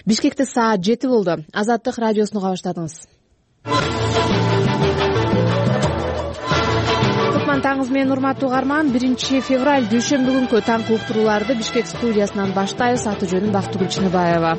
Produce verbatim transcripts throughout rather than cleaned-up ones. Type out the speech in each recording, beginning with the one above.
Бишкекте саат жети болду. Азаттык радиосуну уга баштадыңыз. Кутман таңыңыз менен урматтуу угарман. биринчи февраль дүйшөмбү күнкү таңкы уктурууларды Бишкек студиясынан баштайбыз. Аты жөнүм Бактыгүл Чыныбаева.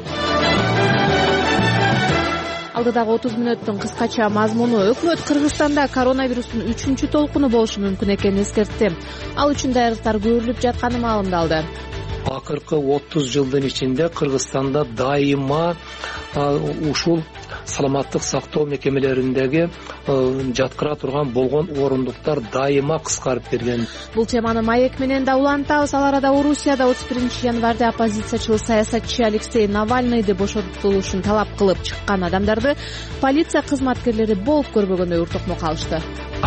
Алдыдагы отуз мүнөттүн кыскача мазмуну: өкмөт Кыргызстанда коронавирустун үчүнчү толкуну болушу мүмкүн экенин эскертти. Ал үчүн даярдыктар көрүлүп жатканы маалымдалды. Акыркы отуз жылдын ичинде Кыргызстанда дайыма ушул саламаттык сактоо мекемелериндеги жаткыра турган болгон орундуктар дайыма кыскарып берген. Бул теманы маек менен да улантабыз. Ал арада Орусияда отуз биринчи январда оппозициячыл саясатчы Алексей Навальныйды бошотулушун талап кылып чыккан адамдарды полиция кызматкерлери болуп көрбөгөндөй уртукму калышты.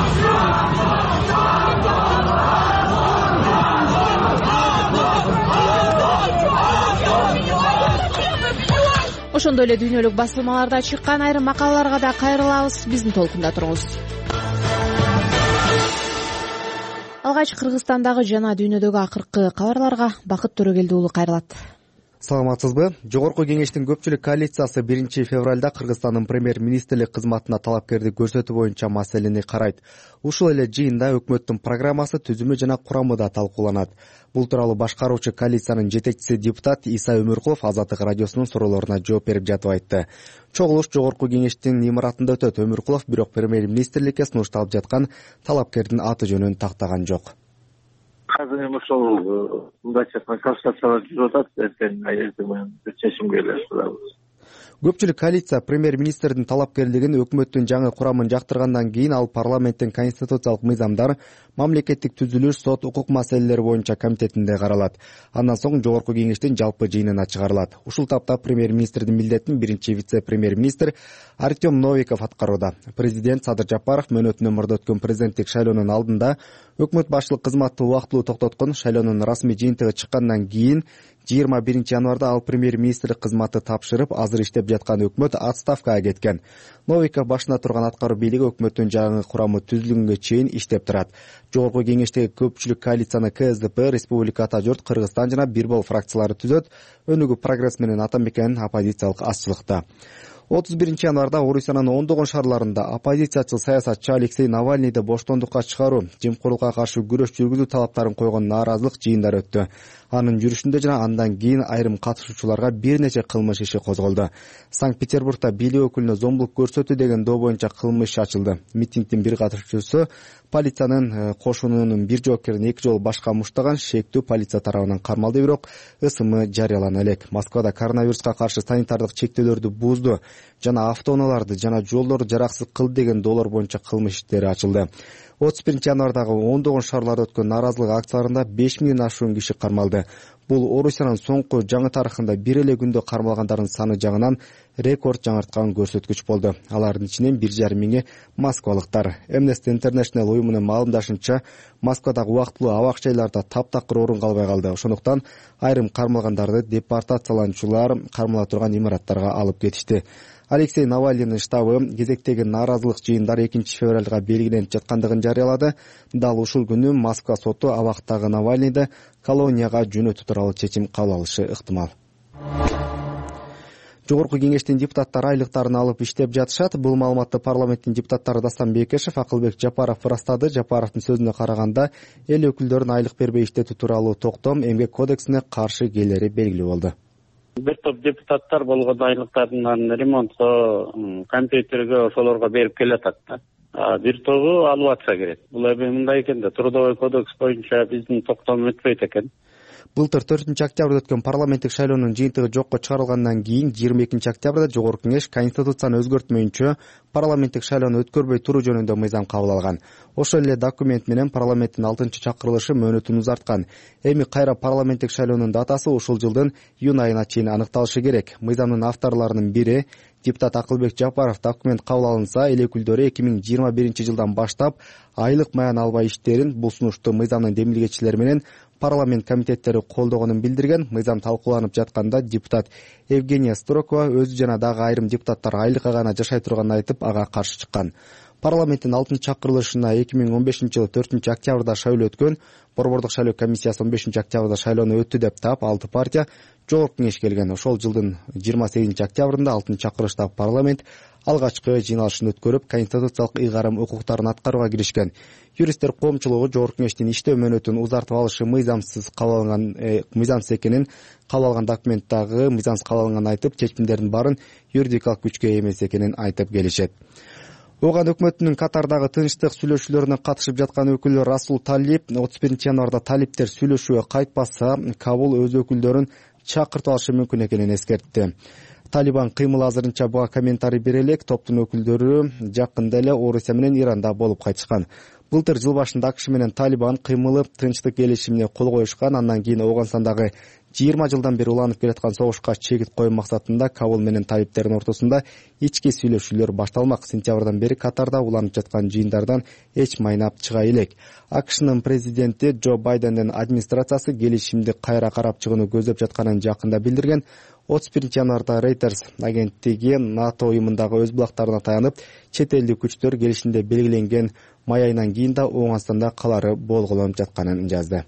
Ошондой эле дүйнөлүк басылмаларда чыккан айрым макалаларга да кайрылабыз. Биздин толкунда туруңуз. Алгач Кыргызстандагы жана дүйнөдөгү акыркы кабарларга Бакыт Төрөгелди уулу кайрылат. Саламатсызбы? Жогорку кеңештин көпчүлүк коалициясы биринчи февралда Кыргызстандын премьер-министрлик кызматына талапкерди көрсөтүү боюнча маселени карайт. Ушул эле жыйында өкмөттүн программасы, түзүмү жана курамы да талкууланат. Бул тууралуу башкаруучу коалициянын жетекчиси депутат Иса Өмүркулов Азаттык радиосунун суроолоруна жооп берип жатып айтты. Чогулуш жогорку кеңештин имаратында өтөт. Өмүркулов бирок премьер-министрликке сунушталып жаткан талапкердин аты жөнүн тактаган жок. Азыр эми ошол мындайча консультациялар жүрүп атат. Эртең айырды менен чечимге келишебиз. Көпчүлүк коалиция премьер-министрдин талапкерлигин, өкмөттүн жаңы курамын жактыргандан кийин ал парламенттин конституциялык мыйзамдар, мамлекеттик түзүлүш, сот, укук маселелери боюнча комитетинде каралат. Андан соң жогорку кеңештин жалпы жыйынына чыгарылат. Ушул тапта премьер-министрдин милдетин биринчи вице-премьер-министр Артем Новиков аткарууда. Президент Садыр Жапаров мөөнөтүн өмүрдө өткөн президенттик шайлоонун алдында өкмөт башчылык кызматты убактылуу токтоткон. Шайлоонун расмий жыйынтыгы чыккандан кийин жыйырма биринчи январда ал премьер-министрлик кызматты тапшырып, азыр иштеп жаткан өкмөт отставкага кеткен. Новиков башында турган аткаруу бийлиги өкмөттүн жаңы курамы түзүлгөнгө чейин иштеп турат. Жогорку кеңештеги көпчүлүк коалицияны КСДП, Республика Ата журт, Кыргызстан жана Бир Бол фракциялары түзөт. Өнүгүү Прогресс менен Ата мекен оппозициялык азчылыкта. отуз биринчи январда Орусиянын ондогон шаарларында оппозициячыл саясатчы Алексей Навальныйды боштондукка чыгаруу, жемкорлукка каршы күрөш жүргүзүү талаптарын койгон нааразылык жыйындары өттү. Анын жүрүшүндө жана андан кийин айрым катышуучуларга бир нече кылмыш иши козголду. Санкт-Петербургда бийлик өкүлүнө зомбулук көрсөтүү деген доо боюнча кылмыш иш ачылды. Митингдин бир катышуучусу полициянын кошунунун бир жоокерин эки жолу башка муштаган, шектүү полиция тарабынан кармалды, бирок ысымы жарыялана элек. Москвада коронавируска каршы санитардык чектөөлөрдү бузду жана автоунааларды жана жолдорду жараксыз кылды деген доолор боюнча кылмыш иштери ачылды. отуз биринчи январдагы ондогон шаарларда өткөн нааразылык акцияларында беш миңден ашуун киши кармалды. Бул Орусиянын соңку жаңы тарыхында бир эле күндө кармалгандардын саны жагынан рекорд жаңырткан көрсөткүч болду. Алардын ичинен бир жарым миңи москвалыктар. Amnesty International уюмунун маалымдашынча, Москвадагы убактылуу абак жайларда таптакыр орун калбай калды. Ошондуктан айрым кармалгандарды депортациялануучулар кармала турган имараттарга алып кетишти. Алексей Навальныйдын штабы кезектеги нааразылык жыйындары экинчи февралга белгиленип жаткандыгын жарыялады. Дал ушул күнү Москва соту абактагы Навальныйды колонияга жөнөтүү тууралуу чечим кабыл алышы ыктымал. Жогорку кеңештин депутаттары айлыктарын алып иштеп жатышат. Бул маалыматты парламенттин депутаттары Дастан Бекешев, Акылбек Жапаров ырастады. Жапаровдун сөзүнө караганда, эл өкүлдөрүн айлык бербей иштетүү тууралуу токтом эмгек кодексине каршы келери белгилүү болду. Бир топ депутаттар болгон айлыктарын ремонтко, компьютерге, ошолорго берип келатат да. Бир тобу албатса керек. Бул эми мындай экен да, трудовой кодекс боюнча биздин токтом өтпөйт экен. Былтыр төртүнчү октябрда өткөн парламенттик шайлоонун жыйынтыгы жокко чыгарылгандан кийин жыйырма экинчи октябрда жогорку кеңеш конституцияны өзгөртмөйүнчө парламенттик шайлоону өткөрбөй туруу жөнүндө мыйзам кабыл алган. Ошол эле документ менен парламенттин алтынчы чакырылышы мөөнөтүн узарткан. Эми кайра парламенттик шайлоонун датасы ушул жылдын июнь айына чейин аныкталышы керек. Мыйзамдын авторлорунун бири депутат Акылбек Жапаров, документ кабыл алынса, эл өкүлдөрү эки миң жыйырма биринчи жылдан баштап айлык маян албай иштерин бул сунушту мыйзамдын демилгечилери менен парламент комитеттери колдогонун билдирген. Мыйзам талкууланып жатканда депутат Евгения Строкова өзү жана дагы айрым депутаттар айлыкка гана жашай турганын айтып, ага каршы чыккан. Парламенттин алтынчы чакырылышына эки миң он бешинчи жылы төртүнчү октябрда шайлоо өткөн. Борбордук шайлоо комиссиясы он бешинчи октябрда шайлоону өттү деп таап, алты партия жогорку кеңеш келген. Ошол жылдын жыйырма сегизинчи октябрында алтынчы чакырылыштагы парламент алгачкы жыйналышын өткөрүп, конституциялык ыйгарым укуктарын аткарууга киришкен. Юристтер коомчулугу жогорку кеңештин иштөө мөөнөтүн узартып алышы мыйзамсыз кабыл алынган, мыйзамсыз экенин, кабыл алган документтагы мыйзамсыз кабыл алынганын айтып, чечимдердин баарын юридикалык күчкө ээ эмес экенин айтып келишет. Ооган өкмөттүнүн Катардагы тынчтык сүйлөшүүлөрүнө катышып жаткан өкүлү Расул Талип отуз биринчи январда талиптер сүйлөшүүгө кайтпаса, Кабул өз өкүлдөрүн чакыртып алышы мүмкүн экенин эскертти. Талибан кыймыл азырынча буга комментарий бере элек. Топтун өкүлдөрү жакында эле Орусия менен Иранда болуп кайтышкан. Былтыр жыл башында АКШ менен Талибан кыймылы тынчтык келишимине кол коюшкан. Андан кийин Ооганстандагы жыйырма жылдан бери уланып келаткан согушка чегит коюу максатында Кабул менен талиптердин ортосунда ички сүйлөшүүлөр башталмак. Сентябрдан бери Катарда уланып жаткан жыйындардан эч майнап чыга элек. АКШнын президенти Джо Байдендин администрациясы келишимди кайра карап чыгууну көздөп жатканын жакында билдирген. отуз биринчи январда Reuters агенттиги НАТО уюмундагы өз булактарына таянып, чет элдик күчтөр келишимде белгиленген май айынан кийин да Ооганстанда калары болгуланып жатканын жазды.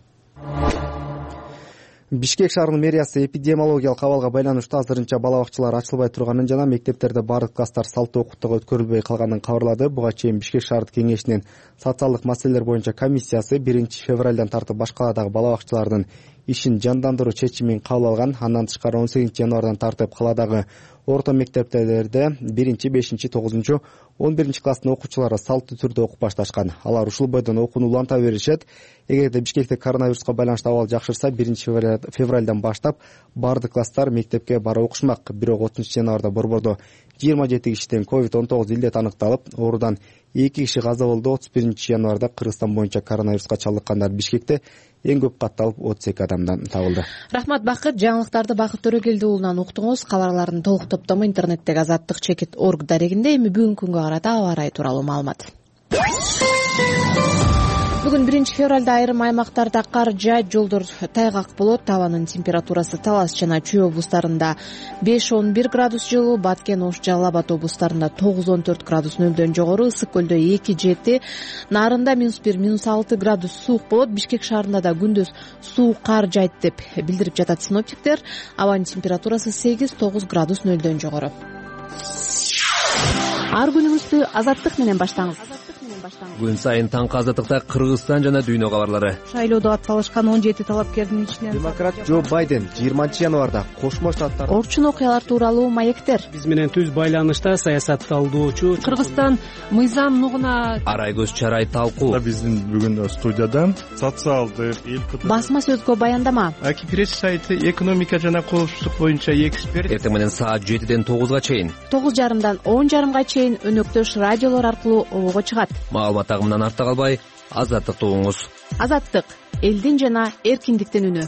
Бишкек шаарынын мэриясы эпидемиологиялык абалга байланыштуу азырынча бала бакчалар ачылбай турганын жана мектептерде бардык класстар салттуу окуттуу өткөрүлбөй калганын кабарлады. Буга чейин Бишкек шаардык кеңешинин социалдык маселелер боюнча комиссиясы биринчи февралдан тартып баш каладагы бала бакчалардын ишин жандандыруу чечимин кабыл алган. Андан тышкары он сегизинчи январдан тартып каладагы орто мектептерде биринчи, бешинчи, тогузунчу, он биринчи класстын окуучулары салттуу түрдө окуп башташкан. Алар ушул бойдон окууну уланта беришет. Эгерде Бишкекте коронавируска байланыштуу абал жакшырса, биринчи февралдан баштап бардык класстар мектепке барып окушмак. Бирок отузунчу январда борбордо жыйырма жети кишиден ковид он тогуз илдет аныкталып, оорудан эки киши каза болду. отуз биринчи январда Кыргызстан боюнча коронавируска чалдыккандар Бишкекте эң көп катталып отуз эки адамдан табылды. Рахмат Бакыт. Жаңылыктарды Бакыт Төрөгелди уулунан уктуңуз. Кабарлардын толук топтому интернеттеги азаттык чекит точка орг дарегинде. Эми бүгүнкү күнгө карата аба ырайы тууралуу маалымат. Бүгүн биринчи февралда айрым аймактарда кар жаайт, жолдор тайгак болот. Абанын температурасы Талас жана Чүй облустарында беш он бир градус жылуу, Баткен, Ош, Жалал Абад облустарында тогуз он төрт градус нөлдөн жогору, Ысык көлдө эки жети, Нарында минус бир, минус алты градус суук болот. Бишкек шаарында да күндүз суук кар жаайт деп билдирип жатат синоптиктер. Абанын температурасы сегиз тогуз градус нөлдөн жогору. Ар күнүңүздү азаттык менен баштаңыз. Күн сайын таңкы азаттыкта Кыргызстан жана дүйнө кабарлары. Шайлоодо атталышкан он жети талапкердин ичинен демократ Джо Байден жыйырманчы январда Кошмо Штаттар орчун окуялар тууралуу маектер. Биз менен түз байланышта саясатталдоочу Кыргызстан мыйзам нугуна Арайгөз Чарай талкуу. Биздин бүгүн студияда социалдык басма сөзгө баяндама. Аки пресс сайты экономика жана коопсуздук боюнча эксперт. Эртең менен саат жетиден тогузга чейин, тогуз жарымдан он жарымга чейин өнөктөш радиолор аркылуу обого чыгат. Маалымат агымынан артта калбай, азаттыкты угуңуз. Азаттык — элдин жана эркиндиктин үнү.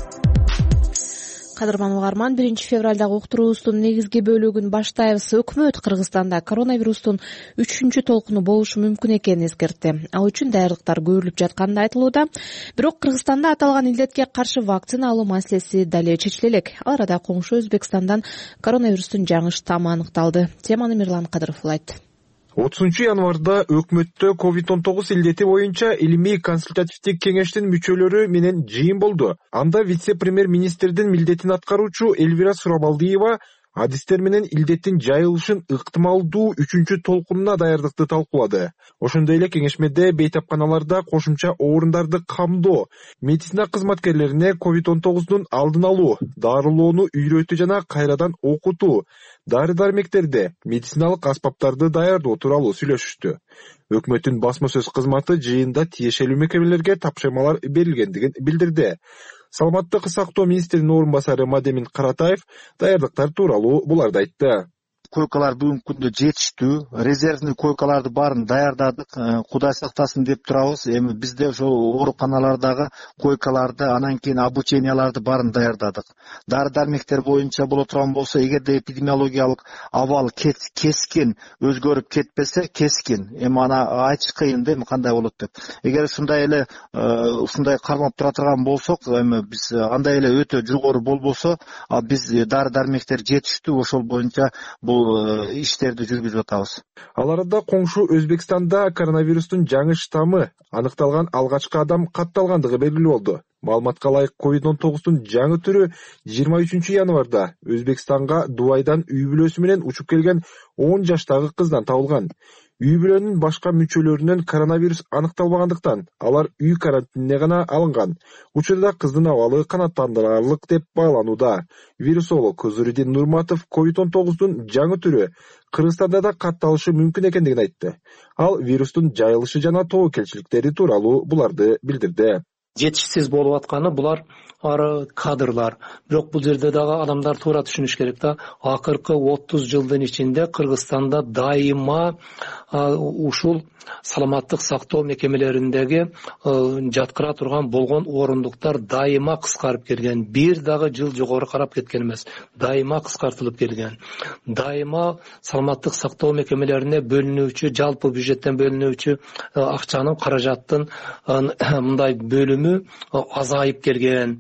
Кадырман угарман, биринчи февралдагы уктуруубуздун негизги бөлүгүн баштайбыз. Өкмөт Кыргызстанда коронавирустун үчүнчү толкуну болушу мүмкүн экенин эскертти. Ал үчүн даярдыктар көрүлүп жатканы айтылууда. Бирок Кыргызстанда аталган илдетке каршы вакцина алуу маселеси дале чечиле элек. Ал арада коңшу Өзбекстандан коронавирустун жаңы штаммы аныкталды. Теманы Мирлан Кадыров улайт. отузунчу январда өкмөттө ковид он тогуз илдети боюнча илимий консультативдик кеңештин мүчөлөрү менен жыйын болду. Анда вице-премьер-министрдин милдетин аткаруучу Эльвира Сурабалдиева адистер менен илдеттин жайылышын ыктымалдуу үчүнчү толкунуна даярдыкты талкуулады. Ошондой эле кеңешмеде бейтапканаларда кошумча орундарды камдоо, медицина кызматкерлерине ковид он тогуздун алдын алуу, дарылоону үйрөтүү жана кайрадан окутуу, дары-дармектерди, медициналык аспаптарды даярдоо тууралуу сүйлөшүштү. Өкмөттүн басма сөз кызматы жыйында тиешелүү мекемелерге тапшырмалар берилгендигин билдирди. Саламаттык сактоо министринин орун басары Мадемин Каратаев даярдыктар тууралуу буларды айтты. Койкалар бүгүнкү күндө жетиштүү, резервный койкаларды баарын даярдадык. Кудай сактасын деп турабыз. Эми бизде ошо ооруканалардагы койкаларды, анан кийин обученияларды баарын даярдадык. Дары-дармектер боюнча боло турган болсо, эгерде эпидемиологиялык абал кескин өзгөрүп кетпесе, кескин. Эми аны айтыш кыйын да, эми кандай болот деп. Эгер ушундай эле ушундай кармап тура турган болсок, эми биз андай эле өтө жогору болбосо, биз дары-дармектер жетиштүү, ошол боюнча бул бул иштерди жүргүзүп атабыз. Ал арада коңшу Өзбекстанда коронавирустун жаңы штаммы аныкталган алгачкы адам катталгандыгы белгилүү болду. Маалыматка ылайык ковид он тогуздун жаңы түрү жыйырма үчүнчү январда Өзбекстанга Дубайдан үй бүлөсү менен учуп келген он жаштагы кыздан табылган. Үй бүлөнүн башка мүчөлөрүнөн коронавирус аныкталбагандыктан алар үй карантинине гана алынган. Учурда кыздын абалы канааттандырарлык деп бааланууда. Вирусолог Кузуридин Нурматов ковид он тогуздун жаңы түрү Кыргызстанда да катталышы мүмкүн экендигин айтты. Ал вирустун жайылышы жана тобокелчиликтери тууралуу буларды билдирди. Жетишсиз болуп атканы булар ары кадрлар. Бирок бул жерде дагы адамдар туура түшүнүш керек да. Акыркы отуз жылдын ичинде Кыргызстанда дайыма ушул саламаттык сактоо мекемелериндеги жаткыра турган болгон орундуктар дайыма кыскарып келген. Бир дагы жыл жогору карап кеткен эмес. Дайыма кыскартылып келген. Дайыма саламаттык сактоо мекемелерине бөлүнүүчү, жалпы бюджеттен бөлүнүүчү акчанын, каражаттын мындай бөлүмү азайып келген.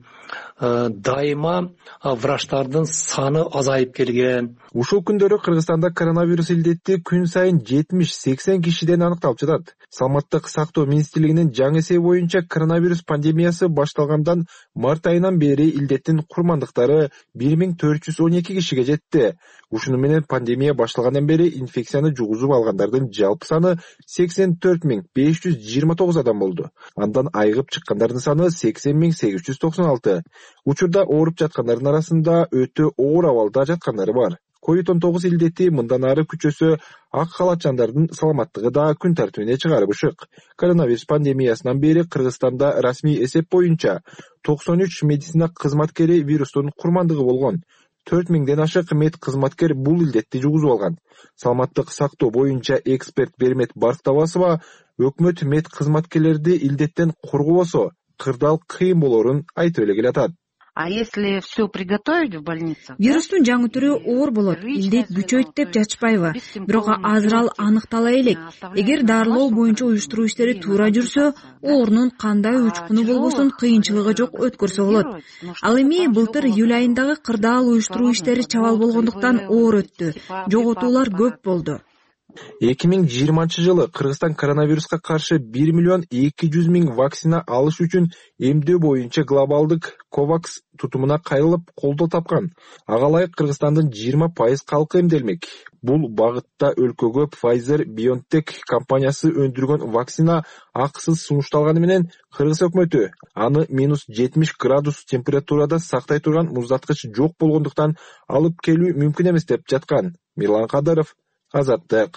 Дайыма врачтардын саны азайып келген. Ушул күндөрү Кыргызстанда коронавирус илдети күн сайын жетимиш сексен кишиден аныкталып жатат. Саламаттык сактоо министрлигинин жаңы эсеби боюнча коронавирус пандемиясы башталгандан март айынан бери илдеттин курмандыктары бир миң төрт жүз он эки кишиге жетти. Ушуну менен пандемия башталгандан бери инфекцияны жугузуп алгандардын жалпы саны сексен төрт миң беш жүз жыйырма тогуз адам болду. Андан айыгып чыккандардын саны сексен миң сегиз жүз токсон алты. Учурда ооруп жаткандардын арасында өтө оор абалда жаткандары бар. ковид он тогуз илдети мындан ары күчөсө ак халатчандардын саламаттыгы да күн тартибине чыгарып ышык. Коронавирус пандемиясынан бери Кыргызстанда расмий эсеп боюнча токсон үч медицина кызматкери вирустун курмандыгы болгон. төрт миңден ашык мед кызматкер бул илдетти жугузуп алган. Саламаттык сактоо боюнча эксперт Бермет Барктабасова өкмөт мед кызматкерлерди илдеттен коргобосо кырдаал кыйын болорун айтып эле келатат. А если все приготовить в больницах? Вирустун жаңы түрү оор болот. Илдет күчөйт деп жатышпайбы? Бирок азыр ал аныктала элек. Эгер дарылоо боюнча уюштуруу иштери туура жүрсө, оорунун кандай учкуну болбосун кыйынчылыгы жок өткөрсө болот. Ал эми былтыр июль айындагы кырдаал уюштуруу иштери чабал болгондуктан оор өттү. Жоготуулар көп болду. эки миң жыйырманчы жылы Кыргызстан коронавируска каршы бир миллион эки жүз миң вакцина алыш үчүн эмдөө боюнча глобалдык ковакс тутумуна кайрылып колдоо тапкан. Ага ылайык Кыргызстандын жыйырма пайыз калкы эмделмек. Бул багытта өлкөгө Pfizer-BioNTech компаниясы өндүргөн вакцина акысыз сунушталганы менен Кыргыз өкмөтү аны минус жетимиш градус температурада сактай турган муздаткыч жок болгондуктан алып келүү мүмкүн эмес деп жаткан. Мирлан Кадыров, Азаттык.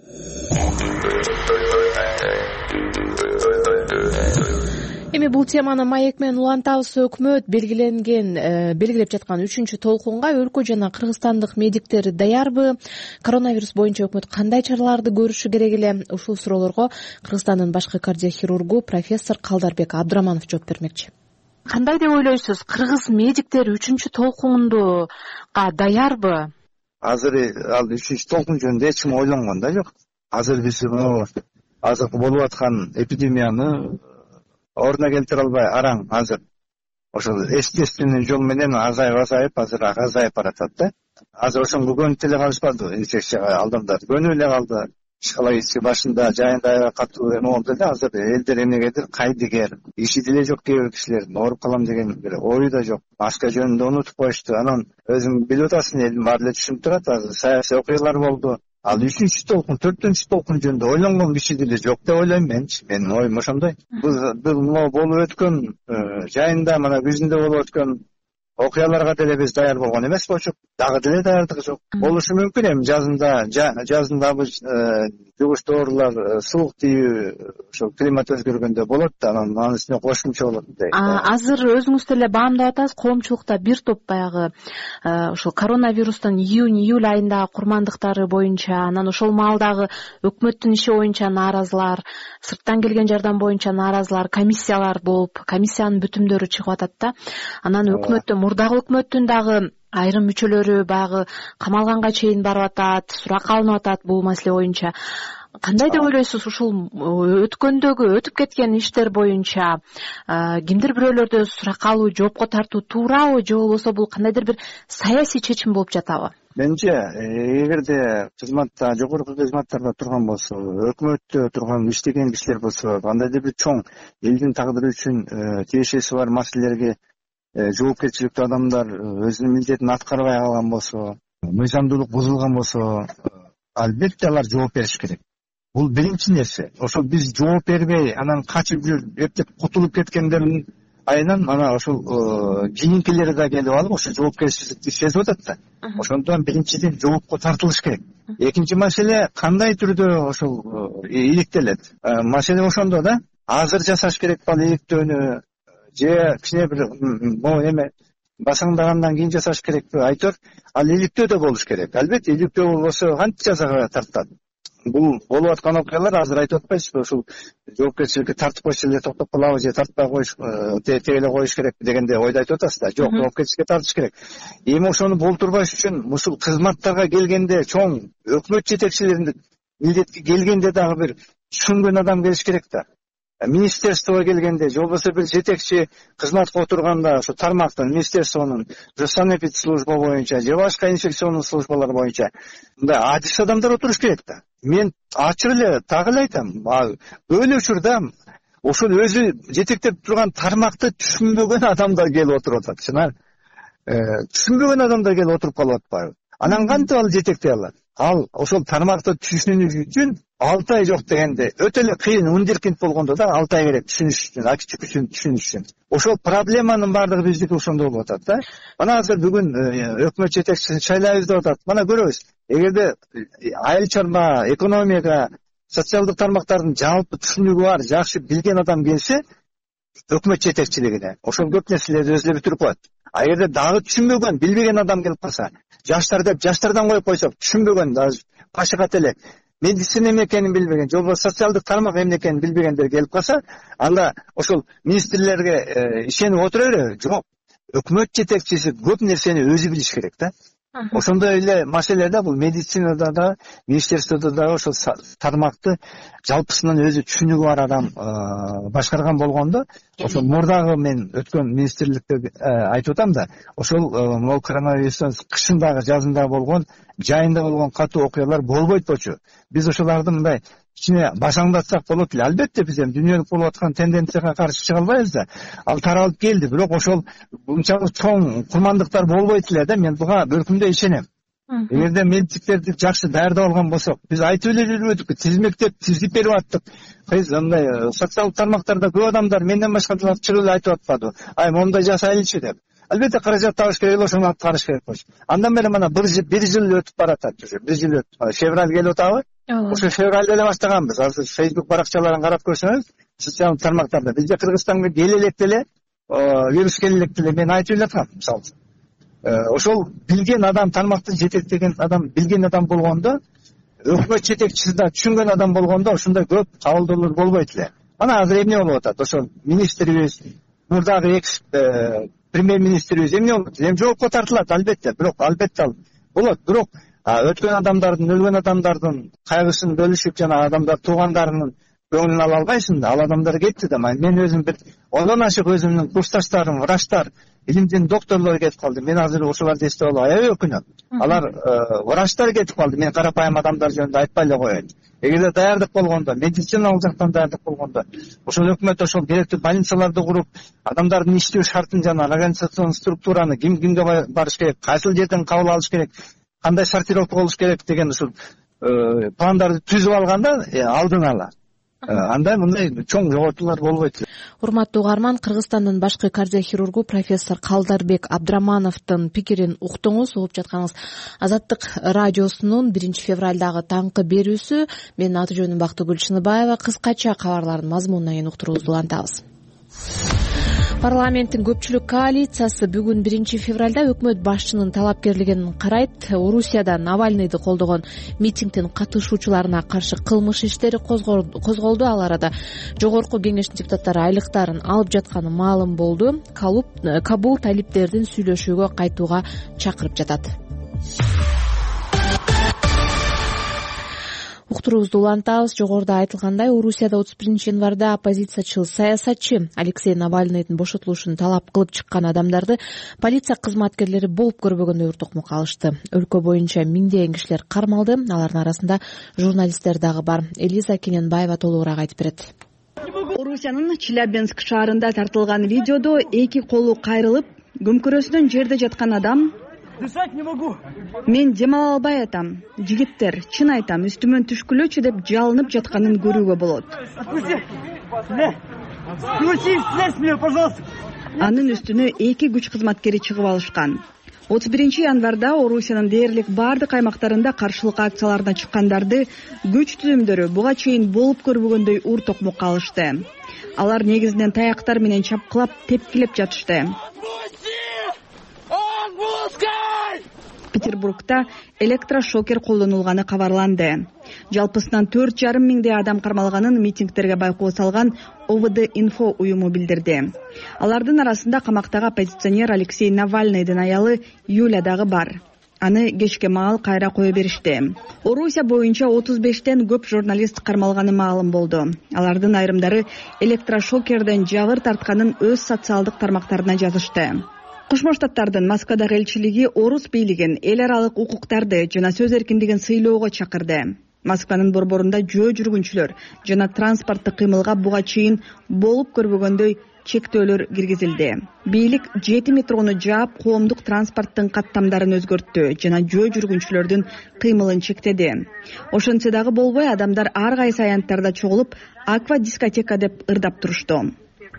Эми бул теманы маек менен улантабыз. Өкмөт белгиленген белгилеп жаткан үчүнчү толкунга өлкө жана кыргызстандык медиктер даярбы? Коронавирус боюнча өкмөт кандай чараларды көрүшү керек эле? Ушул суроолорго Кыргызстандын башкы кардиохирургу профессор Калдарбек Абдыраманов жооп бермекчи. Кандай деп ойлойсуз? Кыргыз медиктери үчүнчү толкунга даярбы? Азыр ал үчүнчү толкун жөнүндө эч ким ойлонгон да жок. Азыр биз азыр болуп аткан эпидемияны ордуна келтире албай араң азыр ошол естественный жол менен азайып азайып азыр азайып баратат да. Азыр ошонго көнүп эле калышпады инфекцияга адамдар. Көнүп эле калды. Психологически башында жайында катуу эме болду эле. Азыр элдер эмнегедир кайдыгер, иши деле жок кээ бир кишилердин, ооруп калам деген бир ою да жок. Маска жөнүндө унутуп коюшту. Анан өзүң билип атасың, элдин баары эле түшүнүп турат. Азыр саясий окуялар болду. Ал үчүнчү толкун, төртүнчү толкун жөнүндө ойлонгон киши деле жок деп ойлойм менчи. Менин оюм ошондой. Бул болуп өткөн жайында, мына күзүндө болуп өткөн окуяларга деле биз даяр болгон эмес болчук. Дагы деле даярдыгы жок. Болушу мүмкүн эми жазында, жазында бул жугуштуу оорулар, суук тийүү, ошол климат өзгөргөндө болот да, анан анын үстүнө кошумча болот дейт. Азыр өзүңүз деле баамдап атасыз, коомчулукта бир топ баягы ошол коронавирустун июнь июль айындагы курмандыктары боюнча, анан ошол маалдагы өкмөттүн иши боюнча нааразылар, сырттан келген жардам боюнча нааразылар, комиссиялар болуп, комиссиянын бүтүмдөрү чыгып атат да. Анан өкмөттүн, мурдагы өкмөттүн дагы айрым мүчөлөрү баягы камалганга чейин барып атат, суракка алынып атат бул маселе боюнча. Кандай деп ойлойсуз ушул өткөндөгү, өтүп кеткен иштер боюнча кимдир бирөөлөрдө суракка алуу, жоопко тартуу туурабы, же болбосо бул кандайдыр бир саясий чечим болуп жатабы? менимче эгерде кызматта жогорку кызматтарда турган болсо, өкмөттө турган иштеген кишилер болсо, кандайдыр бир чоң элдин тагдыры үчүн тиешеси бар маселелерге жоопкерчиликтүү адамдар өзүнүн милдетин аткарбай калган болсо, мыйзамдуулук бузулган болсо, албетте алар жооп бериш керек. Бул биринчи нерсе. Ошол биз жооп бербей, анан качып жүрүп, эптеп кутулуп кеткендердин айынан ана ошол кийинкилери да келип алып, ошо жоопкерчиликти сезип атат да. Ошондон биринчиден жоопко тартылыш керек. Экинчи маселе кандай түрдө ошол иликтелет? Маселе ошондо да, азыр жасаш керек балы иликтөөнү же кичине бир могу эме басаңдагандан кийин жасаш керекпи? Айтор, ал иликтөө да болуш керек. Албетте, иликтөө болбосо кантип жазага тартат? Бул болуп аткан окуялар азыр айтып атпайсызбы? Ушул жоопкерчиликке тартып койсо эле токтоп калабы же тартпай коюш, теге эле коюш керек дегенде ойду айтып атасыз да. Жок, жоопкерчиликке тартыш керек. Эми ошону болтурбаш үчүн ушул кызматтарга келгенде чоң өкмөт жетекчилеринин милдетке келгенде дагы бир түшүнгөн адам келиш керек да. Министерствого келгенде, же болбосо бир жетекчи кызматка отурганда, ошо тармактын, министерствонун, же санэпидслужба боюнча, же башка инфекционный службалар боюнча мындай адис адамдар отуруш керек да. Мен ачык эле так эле айтам, өлө учурда ошол өзү жетектеп турган тармакты түшүнбөгөн адамдар келип отуруп атат. Чынар, түшүнбөгөн адамдар келип отуруп калып атпайбы? Анан кантип ал жетектей алат? Ал ошол тармакты түшүнүш үчүн алты ай жок дегенде өтө эле кыйын, ундеркинд болгондо да алты ай керек түшүнүш үчүн, акча үчүн түшүнүш үчүн. Ошол проблеманын бардыгы биздики ошондо болуп атат да. Мына азыр бүгүн өкмөт жетекчисин шайлайбыз деп атат. Мына көрөбүз. Эгерде айыл чарба, экономика, социалдык тармактардын жалпы түшүнүгү бар, жакшы билген адам келсе, өкмөт жетекчилигине ошол көп нерселерди өзү бүтүрүп коет. А эгерде дагы түшүнбөгөн, билбеген адам келип калса, жаштар деп жаштардан коюп койсок, түшүнбөгөн, пашыкат элек, медицина эмне экенин билбеген, же болбосо социалдык тармак эмне экенин билбегендер келип калса, анда ошол министрлерге ишенип отура береби? Жок. Өкмөт жетекчиси көп нерсени өзү билиш керек да. Ошондой эле маселеде бул медицинада да, министерстводо да ошол тармакты жалпысынан өзү түшүнүгү бар адам башкарган болгондо, ошол мурдагы мен өткөн министрликте айтып атам да, ошол могу коронавирустун кышындагы, жазында болгон, жайында болгон катуу окуялар болбойт болчу. Биз ошоларды мындай кичине башаңдатсак болот эле. Албетте биз эми дүйнөлүк болуп аткан тенденцияга каршы чыга албайбыз да. Ал таралып келди, бирок ошол мынчалык чоң курмандыктар болбойт эле да. Мен буга бөлкүмдө ишенем. Эгерде медиктерди жакшы даярдап алган болсок, биз айтып эле жүрбөдүкпү, тизмектеп, тизип берип аттык. Мындай социалдык тармактарда көп адамдар менден башка чыгып эле айтып атпады. Ай, момундай жасайлычы деп. Албетте каражат табыш керек эле, ошону аткарыш керек болчу. Андан бери мына бир жыл өтүп баратат, бир жыл өтүп. Февраль келип атабы? Ошо февралда эле баштаганбыз. Азыр Facebook баракчаларын карап көрсөңүз, социалдык тармактарда бизде Кыргызстанга келелекте эле, вирус келелекте эле мен айтып эле аткам, мисалы. Ошол билген адам, тармактын жетектеген адам, билген адам болгондо, өкмөт жетекчиси да түшүнгөн адам болгондо, ошондой көп кабылдоолор болбойт эле. Мына азыр эмне болуп атат? Ошол министрибиз, мурдагы экс премьер-министрибиз эмне болот? Эми жоопко тартылат, албетте, бирок албетте ал болот, бирок өткөн адамдардын, өлгөн адамдардын кайгысын бөлүшүп, жана адамдар туугандарынын көңүлүн ала албайсың да. Ал адамдар кетти да. Мен өзүм бир ондон ашык өзүмдүн курсташтарым, врачтар, илимдин докторлору кетип калды. Мен азыр ошолорду эстеп алып аябай өкүнөм. Алар врачтар кетип калды. Мен карапайым адамдар жөнүндө айтпай эле коеюн. Эгерде даярдык болгондо, медициналык жактан даярдык болгондо, ошол өкмөт ошол керектүү больницаларды куруп, адамдардын иштөө шартын жана организацион структураны ким кимге барыш керек, кайсыл жерден кабыл алыш керек, кандай сортировка болуш керек деген ушул пландарды түзүп алганда алдын ала андай мындай чоң жоготуулар болбойт. Урматтуу угарман, Кыргызстандын башкы кардиохирургу профессор Калдарбек Абдрамановдун пикирин уктуңуз. Угуп жатканыңыз Азаттык радиосунун биринчи февралдагы таңкы берүүсү. Менин аты жөнүм Бактыгүл Чыныбаева. Кыскача кабарлардын мазмунуна кийин уктуруубузду улантабыз. Парламенттин көпчүлүк коалициясы бүгүн биринчи февралда өкмөт башчынын талапкерлигин карайт. Орусияда Навальныйды колдогон митингдин катышуучуларына каршы кылмыш иштери козголду. Ал арада жогорку кеңештин депутаттары айлыктарын алып жатканы маалым болду. Кабул талиптердин сүйлөшүүгө кайтууга чакырып жатат. уктуруубузду улантабыз. Жогоруда айтылгандай, Орусияда отуз биринчи январда оппозициячыл саясатчы Алексей Навальныйдын бошотулушун талап кылып чыккан адамдарды полиция кызматкерлери болуп көрбөгөндөй уртукмукка алышты. Өлкө боюнча миңдеген кишилер кармалды, алардын арасында журналисттер дагы бар. Элиза Кененбаева толугураак айтып берет. Орусиянын Челябинск шаарында тартылган видеодо эки колу кайрылып, көмкөрөсүнөн жерде жаткан адам дышать не могу. Мен демала албай атам. Жигиттер, чын айтам, үстүмөн түшкүлөчү деп жалынып жатканын көрүүгө болот. Отпусти. Включи связь мне, пожалуйста. Анын үстүнө эки күч кызматкери чыгып алышкан. отуз биринчи январда Орусиянын дээрлик бардык аймактарында каршылык акцияларына чыккандарды күч түзүмдөрү буга чейин болуп көрбөгөндөй ур токмокко алышты. Алар негизинен таяктар менен чапкылап, тепкилеп жатышты. Петербургда электрошокер колдонулганы кабарланды. Жалпысынан төрт жарым миңдей адам кармалганын митингтерге байкоо салган О В Д Инфо уюму билдирди. Алардын арасында камактагы оппозиционер Алексей Навальныйдын аялы Юля дагы бар. Аны кечке маал кайра кое беришти. Орусия боюнча отуз бештен көп журналист кармалганы маалым болду. Алардын айрымдары электрошокерден жабыр тартканын өз социалдык тармактарына жазышты. Кошмо Штаттардын Москвадагы элчилиги орус бийлигин эл аралык укуктарды жана сөз эркиндигин сыйлоого чакырды. Москванын борборунда жөө жүргүнчүлөр жана транспорттук кыймылга буга чейин болуп көрбөгөндөй чектөөлөр киргизилди. Бийлик жети метрону жаап, коомдук транспорттун каттамдарын өзгөрттү жана жөө жүргүнчүлөрдүн кыймылын чектеди. Ошентсе дагы болбой, адамдар ар кайсы аянттарда чогулуп, аква дискотека деп ырдап турушту.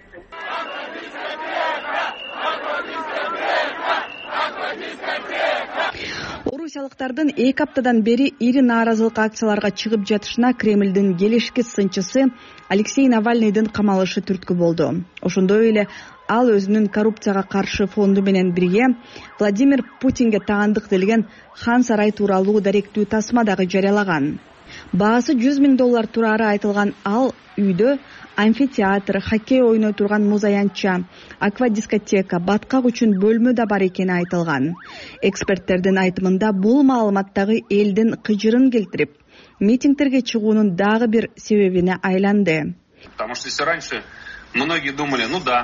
Орусиялыктардын эки аптадан бери ири нааразылык акцияларга чыгып жатышына Кремлдин келешки сынчысы Алексей Навальныйдын камалышы түрткү болду. Ошондой эле ал өзүнүн коррупцияга каршы фонду менен бирге Владимир Путинге таандык делген хан сарай тууралуу даректүү тасма дагы жарыялаган. Баасы жүз миң доллар турары айтылган ал үйдө амфитеатр, хоккей ойной турган муз аянтча, аквадискотека, баткак үчүн бөлмө да бар экени айтылган. Эксперттердин айтымында бул маалыматтагы элдин кыжырын келтирип, митингтерге чыгуунун дагы бир себебине айланды. Потому что если раньше многие думали, ну да,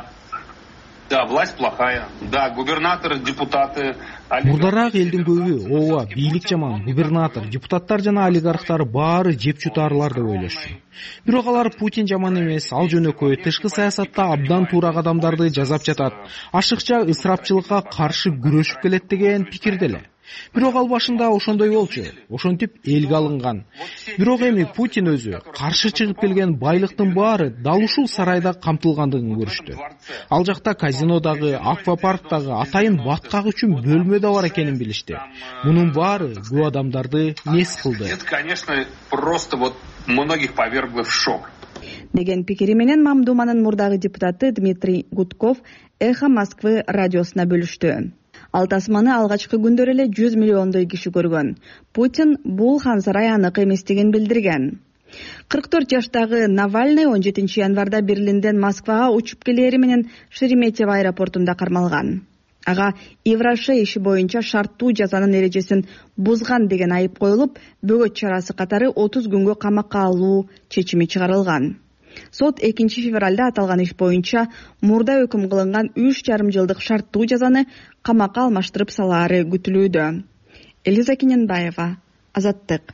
да, власть плохая, да, губернаторы, депутаты. Мурдараак элдин көбү ооба бийлик жаман, губернатор, депутаттар жана олигархтар баары жеп жутаарлар деп ойлошту. Бирок алар Путин жаман эмес, ал жөнөкөй тышкы саясатта абдан туура кадамдарды жасап жатат, ашыкча ысырапчылыкка каршы күрөшүп келет деген пикирде эле. Бирок ал башында ошондой болчу, ошентип элге алынган. Бирок эми Путин өзү каршы чыгып келген байлыктын баары дал ушул сарайда камтылгандыгын көрүштү. Ал жакта казинодагы, аквапарктагы, атайын баткак үчүн бөлмө да бар экенин билишти. Мунун баары бул адамдарды мес кылды. Это, конечно, просто вот многих повергло в шок. Деген пикири менен Мамдуманын мурдагы депутаты Дмитрий Гудков Эхо Москвы радиосуна бөлүштү. Ал тасманы алгачкы күндөр эле жүз миллиондой киши көргөн. Путин бул хан сарай анык эместигин билдирген. кырк төрт жаштагы Навальный он жетинчи январда Берлинден Москвага учуп келери менен Шереметьево аэропортунда кармалган. Ага Еврошей иши боюнча шарттуу жазанын эрежесин бузган деген айып коюлуп, бөгөт чарасы катары отуз күнгө камакка алуу чечими чыгарылган. Сот экинчи февралда аталган иш боюнча мурда өкүм кылынган үч жарым жылдык шарттуу жазаны камакка алмаштырып салаары күтүлүүдө. Элиза Кененбаева, Азаттык.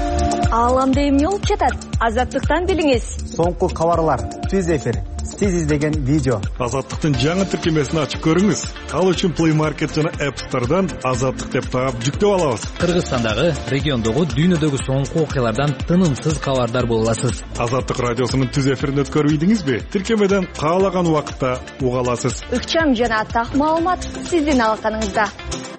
Ааламда эмне болуп жатат? Азаттыктан билиңиз. Соңку кабарлар, түз эфир, сиз издеген видео. Азаттыктын жаңы тиркемесин ачып көрүңүз. Ал үчүн Play Market жана App Store'дан Азаттык деп таап жүктөп алабыз. Кыргызстандагы, региондогу, дүйнөдөгү соңку окуялардан тынымсыз кабардар боло аласыз. Азаттык радиосунун түз эфирин өткөрүп ийдиңизби? Тиркемеден каалаган убакытта уга аласыз. Ыкчам жана так маалымат сиздин алаканыңызда.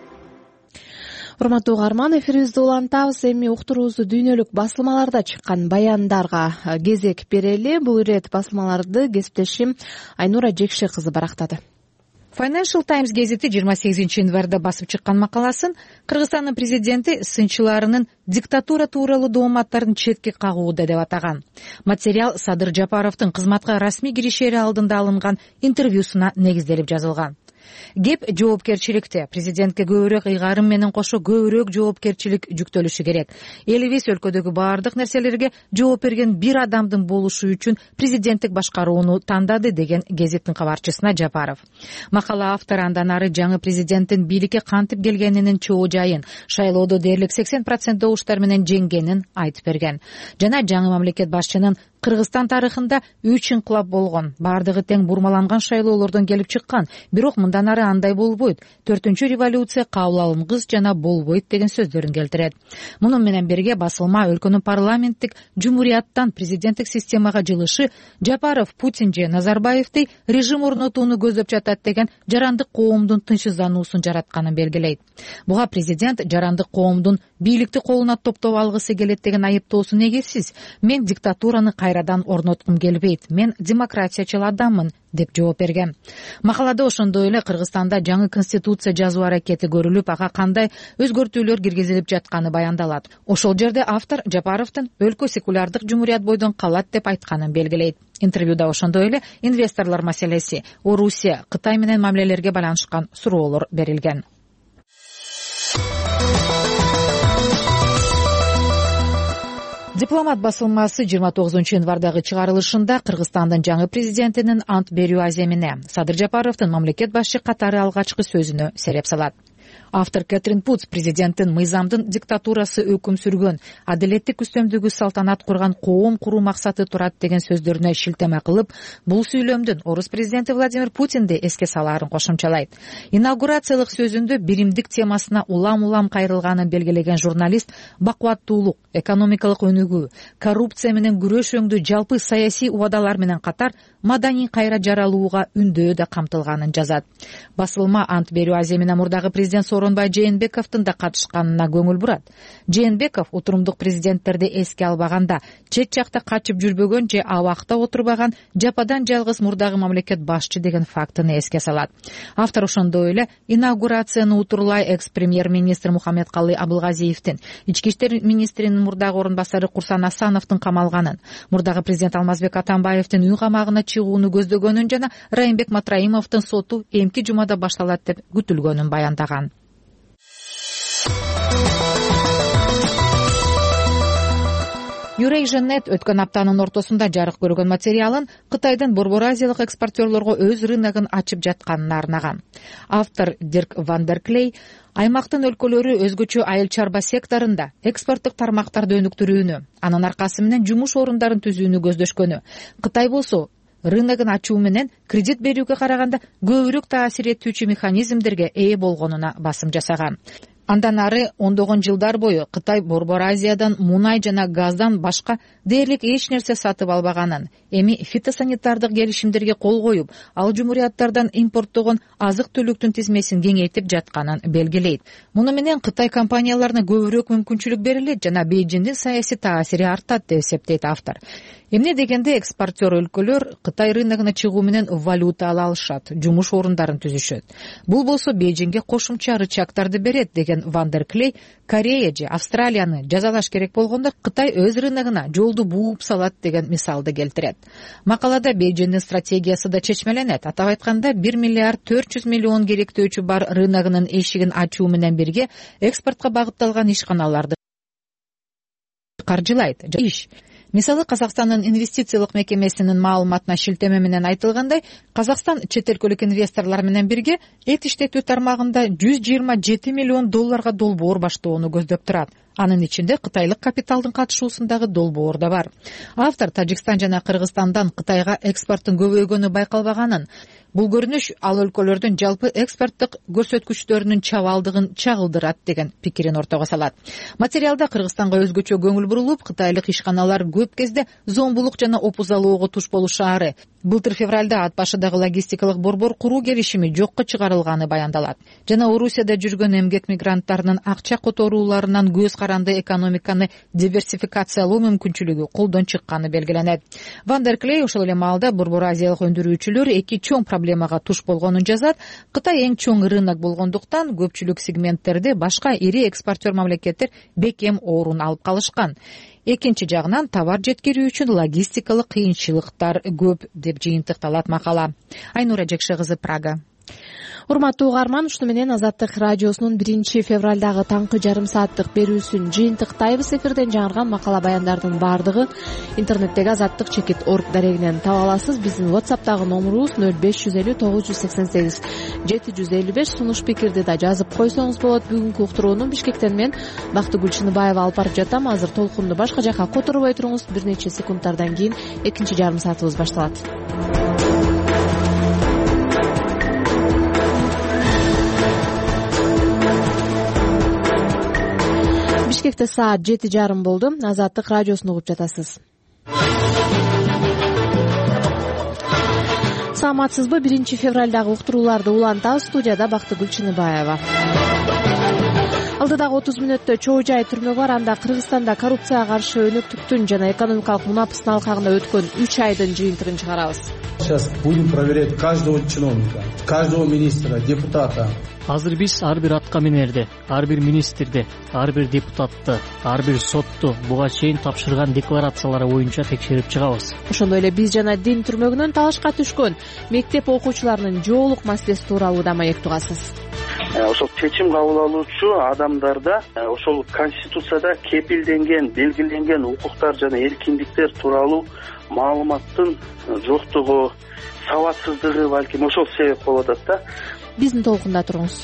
Урматтуу угарман, эфирибизди улантабыз. Эми уктуруубузду дүйнөлүк басылмаларда чыккан баяндарга кезек берели. Бул ирет басылмаларды кесиптешим Айнура Жекше кызы барактады. Financial Times гезити жыйырма сегизинчи январда басып чыккан макаласын Кыргызстандын президенти сынчыларынын диктатура тууралуу дооматтарын четке кагууда деп атаган. Материал Садыр Жапаровдун кызматка расмий киришери алдында алынган интервьюсуна негизделип жазылган. кеп жоопкерчиликте. Президентке көбүрөөк ыйгарым менен кошо көбүрөөк жоопкерчилик жүктөлүшү керек. Элибиз өлкөдөгү баардык нерселерге жооп берген бир адамдын болушу үчүн президенттик башкарууну тандады деген гезиттин кабарчысына Жапаров. Макала автору андан ары жаңы президенттин бийликке кантип келгенинин чоо жайын, шайлоодо дээрлик сексен процент добуштар менен жеңгенин айтып берген. Жана жаңы мамлекет башчынын Кыргызстан тарыхында үч инкылап болгон, бардыгы тең бурмаланган шайлоолордон келип чыккан, бирок мындан ары андай болбойт. Төртүнчү революция кабыл алынгыс жана болбойт деген сөздөрүн келтирет. Муну менен бирге басылма өлкөнүн парламенттик жумурияттан президенттик системага жылышы Жапаров Путин же Назарбаевди режим орнотууну көздөп жатат деген жарандык коомдун тынчсыздануусун жаратканын белгилейт. Буга президент жарандык коомдун бийликти колуна топтоп алгысы келет деген айыптоосу негизсиз. Мен диктатураны кайрадан орноткум келбейт, мен демократиячыл адаммын деп жооп берген. Макалада ошондой эле Кыргызстанда жаңы конституция жазуу аракети көрүлүп, ага кандай өзгөртүүлөр киргизилип жатканы баяндалат. Ошол жерде автор Жапаровдун өлкө секулярдык жумурият бойдон калат деп айтканын белгилейт. Интервьюда ошондой эле инвесторлор маселеси, Орусия, Кытай менен мамилелерге байланышкан суроолор берилген. Дипломат басылмасы жыйырма тогузунчу январдагы чыгарылышында Кыргызстандын жаңы президентинин ант берүү аземине Садыр Жапаровдун мамлекет башчы катары алгачкы сөзүнө сереп салат. Автор Кэтрин Путс президенттин мыйзамдын диктатурасы өкүм сүргөн, адилеттик үстөмдүгү салтанат курган коом куруу максаты турат деген сөздөрүнө шилтеме кылып, бул сүйлөмдүн орус президенти Владимир Путинди эске салаарын кошумчалайт. Инаугурациялык сөзүндө биримдик темасына улам-улам кайрылганын белгилеген журналист бакубаттуулук, экономикалык өнүгүү, коррупция менен күрөш өңдүү жалпы саясий убадалар менен катар маданий кайра жаралууга үндөө да камтылганын жазат. Басылма ант берүү аземине мурдагы президент Сооронбай Жээнбековдун да катышканына көңүл бурат. Жээнбеков отурумдук президенттерди эске албаганда, чет жакта качып жүрбөгөн же абакта отурбаган жападан жалгыз мурдагы мамлекет башчы деген фактыны эске салат. Автор ошондой эле инаугурацияны утурлай экс-премьер-министр Мухаммедкалый Абылгазиевдин, ички иштер министринин мурдагы орун басары Курсан Асановдун камалганын, мурдагы президент Алмазбек Атамбаевдин үй камагына чыгууну көздөгөнүн жана Райымбек Матраимовдун соту эмки жумада башталат деп күтүлгөнүн баяндаган. Eurasian.net өткөн аптанын ортосунда жарык көргөн материалын Кытайдын борбор азиялык экспорттерлорго өз рыногун ачып жатканына арнаган. Автор Дирк Вандерклей аймактын өлкөлөрү өзгөчө айыл чарба секторунда экспорттук тармактарды өнүктүрүүнү, анын аркасы менен жумуш орундарын түзүүнү көздөшкөнү. Кытай болсо рыногун ачуу менен кредит берүүгө караганда көбүрөөк таасир этүүчү механизмдерге ээ болгонуна басым жасаган. Андан ары ондогон жылдар бою Кытай борбор Азиядан мунай жана газдан башка дээрлик эч нерсе сатып албаганын, эми фитосанитардык келишимдерге кол коюп, ал жумурияттардан импорттогон азык-түлүктүн тизмесин кеңейтип жатканын белгилейт. Муну менен Кытай компанияларына көбүрөөк мүмкүнчүлүк берилет жана Бейжиңдин саясий таасири артат деп эсептейт автор. Эмне дегенде экспортер өлкөлөр Кытай рыногуна чыгуу менен валюта ала алышат, жумуш орундарын түзүшөт. Бул болсо Бейжиңге кошумча рычагтарды берет деген Вандерклей, Корея же Австралияны жазалаш керек болгондо Кытай өз рыногуна жолду бууп салат деген мисалды келтирет. Макалада Бейжиңдин стратегиясы да чечмеленет. Атап айтканда бир миллиард төрт жүз миллион керектөөчү бар рыногунун эшигин ачуу менен бирге экспортко багытталган ишканаларды каржылайт. Иш Мисалы Казакстандын инвестициялык мекемесинин маалыматына шилтеме менен айтылгандай, Казакстан чет өлкөлүк инвесторлор менен бирге эт иштетүү тармагында жүз жыйырма жети миллион долларга долбоор баштоону көздөп турат. Анын ичинде кытайлык капиталдын катышуусундагы долбоор да бар. Автор Тажикстан жана Кыргызстандан Кытайга экспорттун көбөйгөнү байкалбаганын, бул көрүнүш ал өлкөлөрдүн жалпы экспорттук көрсөткүчтөрүнүн чабалдыгын чагылдырат деген пикирин ортого салат. Материалда Кыргызстанга өзгөчө көңүл бурулуп, кытайлык ишканалар көп кезде зомбулук жана опузалоого туш болушаары, былтыр февралда ат башыдагы логистикалык борбор куруу келишими жокко чыгарылганы баяндалат. Жана Орусияда жүргөн эмгек мигранттарынын акча которууларынан көз каранды экономиканы диверсификациялоо мүмкүнчүлүгү колдон чыкканы белгиленет. Вандерклей ошол эле маалда борбор азиялык өндүрүүчүлөр эки чоң проблемага туш болгонун жазат. Кытай эң чоң рынок болгондуктан көпчүлүк сегменттерде башка ири экспортер мамлекеттер бекем орун алып калышкан. Экинчи жагынан товар жеткирүү үчүн логистикалык кыйынчылыктар көп деп жыйынтыкталат макала. Айнура Жекше кызы, Прага. урматтуу угарман, ушуну менен Азаттык радиосунун биринчи февралдагы таңкы жарым сааттык берүүсүн жыйынтыктайбыз. Эфирден жаңырган макала баяндардын баардыгы интернеттеги азаттык чекит орг дарегинен таба аласыз. Биздин WhatsApp'тагы номурубуз нөл беш жүз элүү тогуз жүз сексен сегиз жети жүз элүү беш. Сунуш пикирди да жазып койсоңуз болот. Бүгүнкү уктурууну Бишкектен мен Бактыгүл Чыныбаева алып барып жатам. Азыр толкунду башка жака которбой туруңуз. Бир нече секундтардан кийин экинчи жарым саатыбыз башталат. Бишкекте саат жети жарым болду. Азаттык радиосун угуп жатасыз. Саламатсызбы? биринчи февралдагы уктурууларды улантабыз. Студияда Бактыгүл Чыныбаева. Алдыдагы отуз мүнөттө чоо жай түрмөгү бар. Анда Кыргызстанда коррупцияга каршы өнөктүктүн жана экономикалык мунапыстын алкагында өткөн үч айдын жыйынтыгын чыгарабыз. Сейчас будем проверять каждого чиновника, каждого министра, депутата. Азыр биз ар бир атка минерди, ар бир министрди, ар бир депутатты, ар бир сотту буга чейин тапшырган декларациялары боюнча текшерип чыгабыз. Ошондой эле биз жана Дин түрмөгүнөн талашка түшкөн мектеп окуучуларынын жоолук маселеси тууралуу да маек тугасыз. Ошол чечим кабыл алуучу адамдарда ошол конституцияда кепилденген, белгиленген укуктар жана эркиндиктер тууралуу маалыматтын жоктугу, сабатсыздыгы балким ошол себеп болуп атат да. Биздин толкунда туруңуз.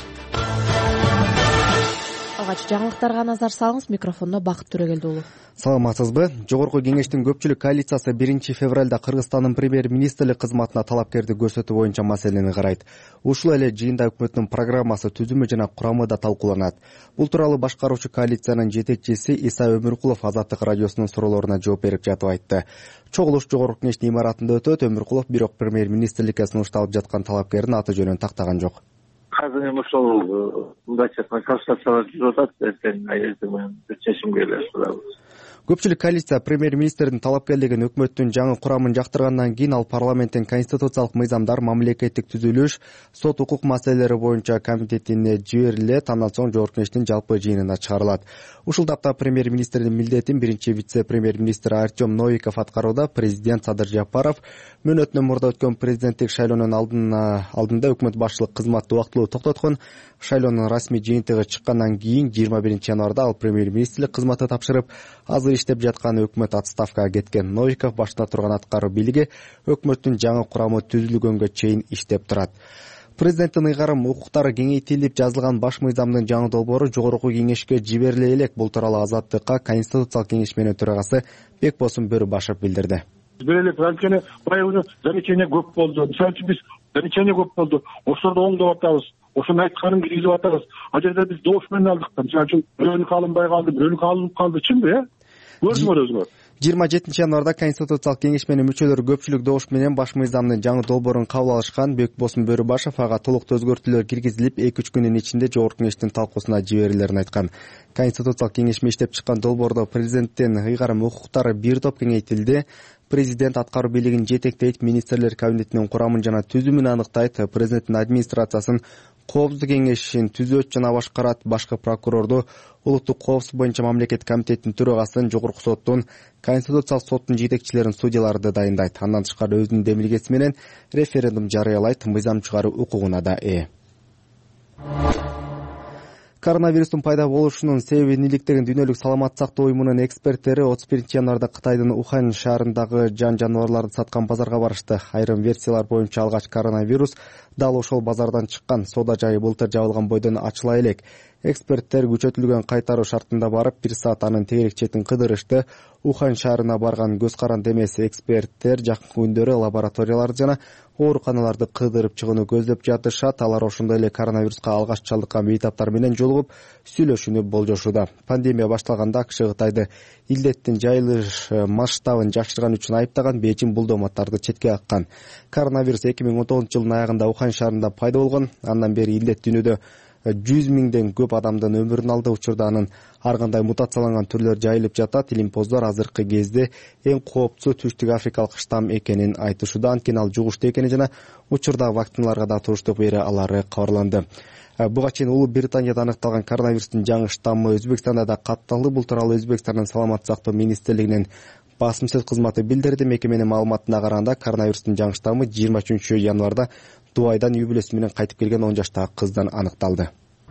Алгач жаңылыктарга назар салыңыз. Микрофондо Бакыт Төрөгелди уулу. Саламатсызбы? Жогорку кеңештин көпчүлүк коалициясы биринчи февралда Кыргызстандын премьер-министрлик кызматына талапкерди көрсөтүү боюнча маселени карайт. Ушул эле жыйында өкмөттүн программасы, түзүмү жана курамы да талкууланат. Бул тууралуу башкаруучу коалициянын жетекчиси Иса Өмүркулов Азаттык радиосунун суроолоруна жооп берип жатып айтты. Чогулуш жогорку кеңештин имаратында өтөт. Өмүркулов бирок премьер-министрликке сунушталып жаткан талапкердин аты жөнүн тактаган жок. Азыр эми ошол мындайча консультациялар жүрүп атат. Эртең ертең бир чечимге келебиз. Көпчүлүк коалиция премьер-министрдин талапкерлигин өкмөттүн жаңы курамын жактыргандан кийин ал парламенттин конституциялык мыйзамдар, мамлекеттик түзүлүш, сот укук маселелери боюнча комитетине жиберилет. Андан соң жогорку кеңештин жалпы жыйынына чыгарылат. Ушул тапта премьер-министрдин милдетин биринчи вице-премьер-министр Артем Новиков аткарууда. Президент Садыр Жапаров мөөнөтүнөн мурда өткөн президенттик шайлоонун алдында өкмөт башчылык кызматты убактылуу токтоткон. Шайлоонун расмий жыйынтыгы чыккандан кийин жыйырма биринчи январда ал премьер-министрлик кызматы тапшырып, азыр иштеп жаткан өкмөт отставкага кеткен. Новиков башында турган аткаруу бийлиги өкмөттүн жаңы курамы түзүлгөнгө чейин иштеп турат. Президенттин ыйгарым укуктары кеңейтилип жазылган баш мыйзамдын жаңы долбоору жогорку кеңешке жибериле элек. Бул тууралуу Азаттыкка Конституциялык кеңеш менен төрагасы Бекбосун Бөрүбашев билдирди. Берелеп анткени баягы замечание көп болду. Мисалы үчүн биз замечание көп болду. Ошолорду оңдоп атабыз. Ошонун айтканын киргизип атабыз. А жерде биз добуш менен алдык. Мисалы үчүн бирөөнүкү алынбай калды, бирөөнүкү алынып калды. Чынбы, э? Көрдүңөр өзүңөр. жыйырма жетинчи январда Конституциялык кеңеш менен мүчөлөрү көпчүлүк добуш менен баш мыйзамдын жаңы долбоорун кабыл алышкан. Бекбосун Бөрүбашев ага толуктуу өзгөртүүлөр киргизилип, эки үч күнүн ичинде жогорку кеңештин талкуусуна жиберилерин айткан. Конституциялык кеңеш иштеп чыккан долбоордо президенттин ыйгарым укуктары бир топ кеңейтилди. Президент аткаруу бийлигин жетектейт, министрлер кабинетинин курамын жана түзүмүн аныктайт, президенттин администрациясын, коопсуздук кеңешин түзөт жана башкарат, башкы прокурорду, улуттук коопсуздук боюнча мамлекет комитетинин төрагасын, жогорку соттун, конституциялык соттун жетекчилерин, судьяларды дайындайт. Андан тышкары өзүнүн демилгеси менен референдум жарыялайт, мыйзам чыгаруу укугуна да ээ. Коронавирустун пайда болушунун себеби эмнеликтеген Дүйнөлүк саламаттык сактоо уюмунун эксперттери отуз биринчи январда Кытайдын Ухань шаарындагы жан жаныбарларды саткан базарга барышты. Айрым версиялар боюнча алгач коронавирус дал ошол базардан чыккан. Соода жайы былтыр жабылган бойдон ачыла элек. Эксперттер күчөтүлгөн кайтаруу шартында барып, бир саат анын тегерек четин кыдырышты. Ухань шаарына барган көз каранды эмес эксперттер жакынкы күндөрү лабораторияларды жана ооруканаларды кыдырып чыгууну көздөп жатышат. Алар ошондой эле коронавируска алгач чалдыккан бейтаптар менен жолугуп, сүйлөшүүнү болжошууда. Пандемия башталганда АКШ Кытайды илдеттин жайылыш масштабын жакшырган үчүн айыптаган, Бейжиң бул дооматтарды четке каккан. Коронавирус эки миң он тогузунчу жылдын аягында Ухань шаарында пайда болгон. Андан бери илдет дүйнөдө жүз миңден көп адамдын өмүрүн алды. Учурда анын ар кандай мутацияланган түрлөр жайылып жатат. Илимпоздор азыркы кезде эң кооптуу түштүк африкалык штамм экенин айтышууда. Анткени ал жугуштуу экени жана учурда вакциналарга да туруштук бере алары кабарланды. Буга чейин Улуу Британияда аныкталган коронавирустун жаңы штаммы Өзбекстанда да катталды. Бул тууралуу Өзбекстандын саламаттык сактоо министрлигинин басым сөз кызматы билдирди. Мекеменин маалыматына караганда, коронавирустун жаңы штаммы жыйырма үчүнчү январда Дубайдан үй бүлөсү менен кайтып келген он жаштагы кыздан аныкталды.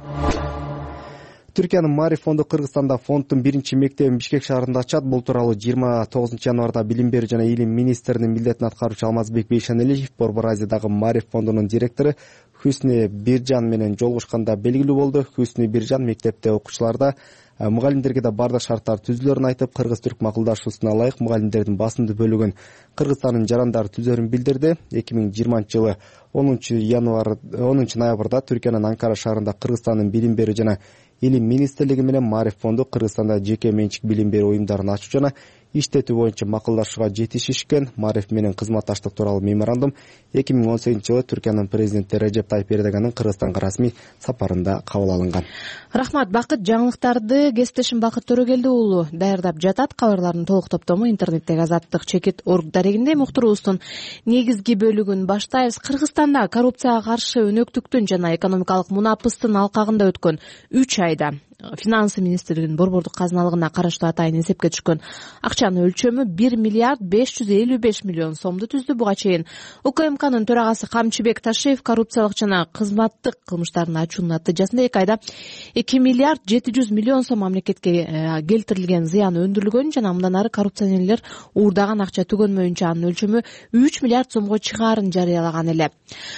Түркиянын Мари фонду Кыргызстанда фонддун биринчи мектебин Бишкек шаарында ачат. Бул тууралуу жыйырма тогузунчу январда билим берүү жана илим министринин милдетин аткаруучу Алмазбек Бейшаналиев Борбор Азиядагы Мари фондунун директору Хүснү Биржан менен жолугушканда белгилүү болду. Хүснү Биржан мектепте окуучуларда мугалимдерге да бардык шарттар түзүлөрүн айтып, кыргыз-түрк макулдашуусуна ылайык мугалимдердин басымдуу бөлүгүн Кыргызстандын жарандары түзөрүн билдирди. эки миң жыйырманчы жылы онунчу январ онунчу ноябрда Түркиянын Анкара шаарында Кыргызстандын билим берүү жана илим министрлиги менен Мари фонду Кыргызстанда жеке менчик билим берүү уюмдарын ачуу жана иштетүү боюнча макулдашууга жетишишкен. Мариф менен кызматташтык тууралуу меморандум эки миң он сегизинчи жылы Түркиянын президенти Режеп Тайип Эрдоганын Кыргызстанга расмий сапарында кабыл алынган. Рахмат. Бакыт жаңылыктарды кесиптешим Бакыт Төрөгелди уулу даярдап жатат. Кабарлардын толук топтому интернеттеги Азаттык чекит орг дарегинде. Муктуруубуздун негизги бөлүгүн баштайбыз. Кыргызстанда коррупцияга каршы өнөктүктүн жана экономикалык мунапыстын алкагында өткөн үч айда Финансы министрлигинин борбордук казыналыгына караштуу атайын эсепке түшкөн акчанын өлчөмү бир миллиард беш жүз элүү беш миллион сомду түздү. Буга чейин УКМКнын төрагасы Камчыбек Ташиев коррупциялык жана кызматтык кылмыштардын ачуунун натыйжасында эки айда эки миллиард жети жүз миллион сом мамлекетке келтирилген зыян өндүрүлгөн жана мындан ары коррупционерлер уурдаган акча түгөнмөйүнчө анын өлчөмү үч миллиард сомго чыгаарын жарыялаган эле.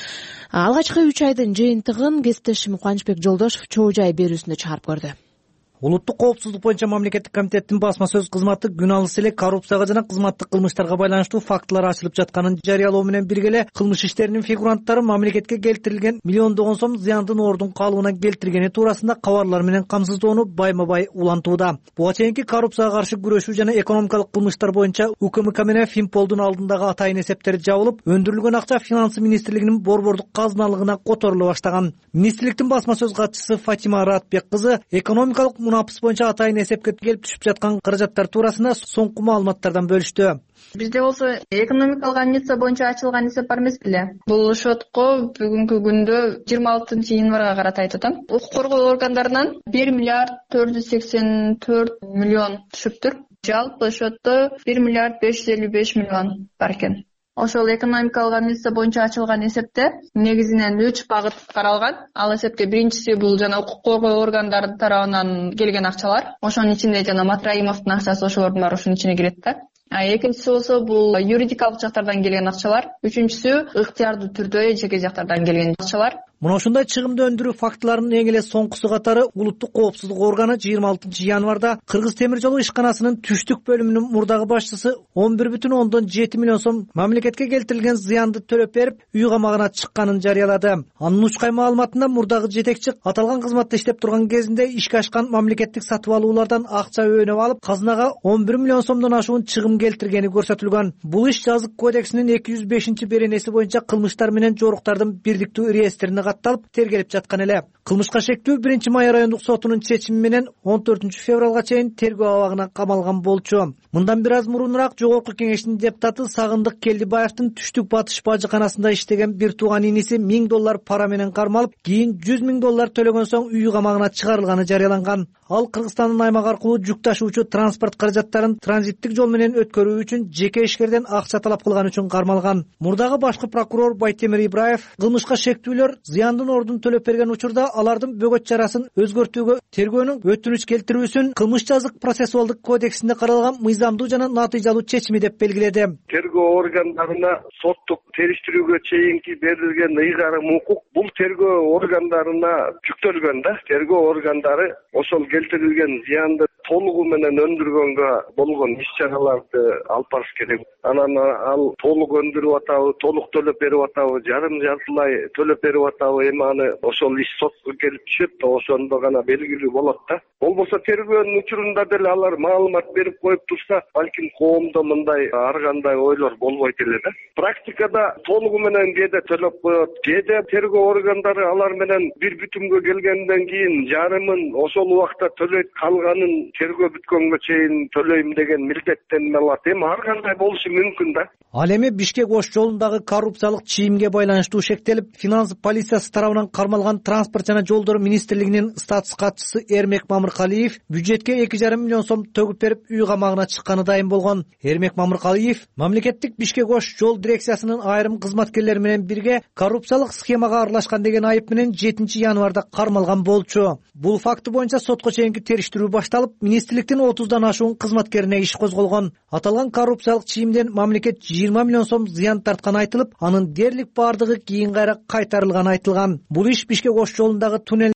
Алгачкы үч айдын жыйынтыгын кесиптешим Кубанычбек Жолдошов чоо жай берүүсүндө чыгарып көрдү. Улуттук коопсуздук боюнча мамлекеттик комитеттин басма сөз кызматы күн алыс эле коррупцияга жана кызматтык кылмыштарга байланыштуу фактылар ачылып жатканын жарыялоо менен бирге эле кылмыш иштеринин фигуранттары мамлекетке келтирилген миллиондогон сом зыяндын ордун калыбына келтиргени туурасында кабарлар менен камсыздоону байма-бай улантууда. Буга чейинки коррупцияга каршы күрөшүү жана экономикалык кылмыштар боюнча УКМК менен Финполдун алдындагы атайын эсептери жабылып, өндүрүлгөн акча Финансы министрлигинин борбордук казыналыгына которуло баштаган. Министрликтин басма сөз катчысы Фатима Ратбек кызы экономикалык мунапыс боюнча атайын эсепке келип түшүп жаткан каражаттар туурасында соңку маалыматтардан бөлүштү. Бизде болсо экономикалык амниция боюнча ачылган эсеп бар эмес беле. Бул шотко бүгүнкү күндө жыйырма алтынчы январга карата айтып атам. Укук коргоо органдарынан бир миллиард төрт жүз сексен төрт миллион түшүптүр. Жалпы шотто бир миллиард беш жүз элүү беш миллион бар экен. Ошол экономикалык амниция боюнча ачылган эсепте негизинен үч багыт каралган. Ал эсепте биринчиси бул жана укук коргоо органдары тарабынан келген акчалар. Ошонун ичинде жана Матраимовдун акчасы ошолордун баары ушунун ичине кирет да. А экинчиси болсо бул юридикалык жактардан келген акчалар. Үчүнчүсү ыктыярдуу түрдө жеке жактардан келген акчалар. Мына ушундай чыгымды өндүрүү фактыларынын эң эле соңкусу катары улуттук коопсуздук органы жыйырма алтынчы январда Кыргыз темир жолу ишканасынын түштүк бөлүмүнүн мурдагы башчысы он бир бүтүн ондон жети миллион сом мамлекетке келтирилген зыянды төлөп берип, үй камагына чыкканын жарыялады. Анын учкай маалыматында мурдагы жетекчи аталган кызматта иштеп турган кезинде ишке ашкан мамлекеттик сатып алуулардан акча өөнөп алып, казынага он бир миллион сомдон ашуун чыгым келтиргени көрсөтүлгөн. Бул иш жазык кодексинин эки жүз бешинчи беренеси боюнча кылмыштар менен жоруктардын бирдиктүү реестрине катталып тергелип жаткан эле. Кылмышка шектүү биринчи май райондук сотунун чечими менен он төртүнчү февралга чейин тергөө абагына камалган болчу. Мындан бир аз мурунураак Жогорку Кеңештин депутаты Сагындык Келдибаевдин Түштүк Батыш бажыканасында иштеген бир тууган иниси миң доллар пара менен кармалып, кийин жүз миң доллар төлөгөн соң үй камагына чыгарылганы жарыяланган. Ал Кыргызстандын аймак аркылуу жүк ташуучу транспорт каражаттарын транзиттик жол менен өткөрүү үчүн жеке ишкерден акча талап кылган үчүн кармалган. Мурдагы башкы прокурор Байтемир Ибраев кылмышка шектүүлөр зыяндын ордун төлөп берген учурда алардын бөгөт чарасын өзгөртүүгө тергөөнүн өтүнүч келтирүүсүн кылмыш жазык процессуалдык кодексинде каралган мыйзамдуу жана натыйжалуу чечими деп белгиледи. Тергөө органдарына соттук териштирүүгө чейинки берилген ыйгарым укук бул тергөө органдарына жүктөлгөн да. Тергөө органдары ошол келтирилген зыянды толугу менен өндүргөнгө болгон иш-чараларды алып барыш керек. Анан ал толук өндүрүп атабы, толук төлөп берип атабы, жарым жартылай төлөп берип атабы, эми аны ошол иш сотко келип түшөт, ошондо гана белгилүү болот да. Болбосо тергөөнүн учурунда деле алар маалымат берип коюп турса, балким коомдо мындай ар кандай ойлор болбойт эле да. Практикада толугу менен кээде төлөп коет, кээде тергөө органдары алар менен бир бүтүмгө келгенден кийин жарымын ошол убакта төлөйт, калганын тергөө бүткөнгө чейин төлөйм деген милдеттенме алат. Эми ар кандай болушу мүмкүн да. Ал эми Бишкек ош жолундагы коррупциялык чийимге байланыштуу шектелип, финанс полициясы тарабынан кармалган транспорт жана жолдор министрлигинин статус катчысы Эрмек Мамыркалиев бюджетке эки жарым миллион сом төгүп берип, үй камагына чыкканы дайым болгон. Эрмек Мамыркалиев мамлекеттик Бишкек ош жол дирекциясынын айрым кызматкерлери менен бирге коррупциялык схемага аралашкан деген айып менен жетинчи январда кармалган болчу. Бул факты боюнча сотко чейинки териштирүү башталып, министрликтин отуздан ашуун кызматкерине иш козголгон. Аталган коррупциялык чийимден мамлекет жыйырма миллион сом зыян тарткан айтылып, анын дээрлик бардыгы кийин кайра кайтарылганы айтылган. Бул иш Бишкек ош жолундагы туннелдерди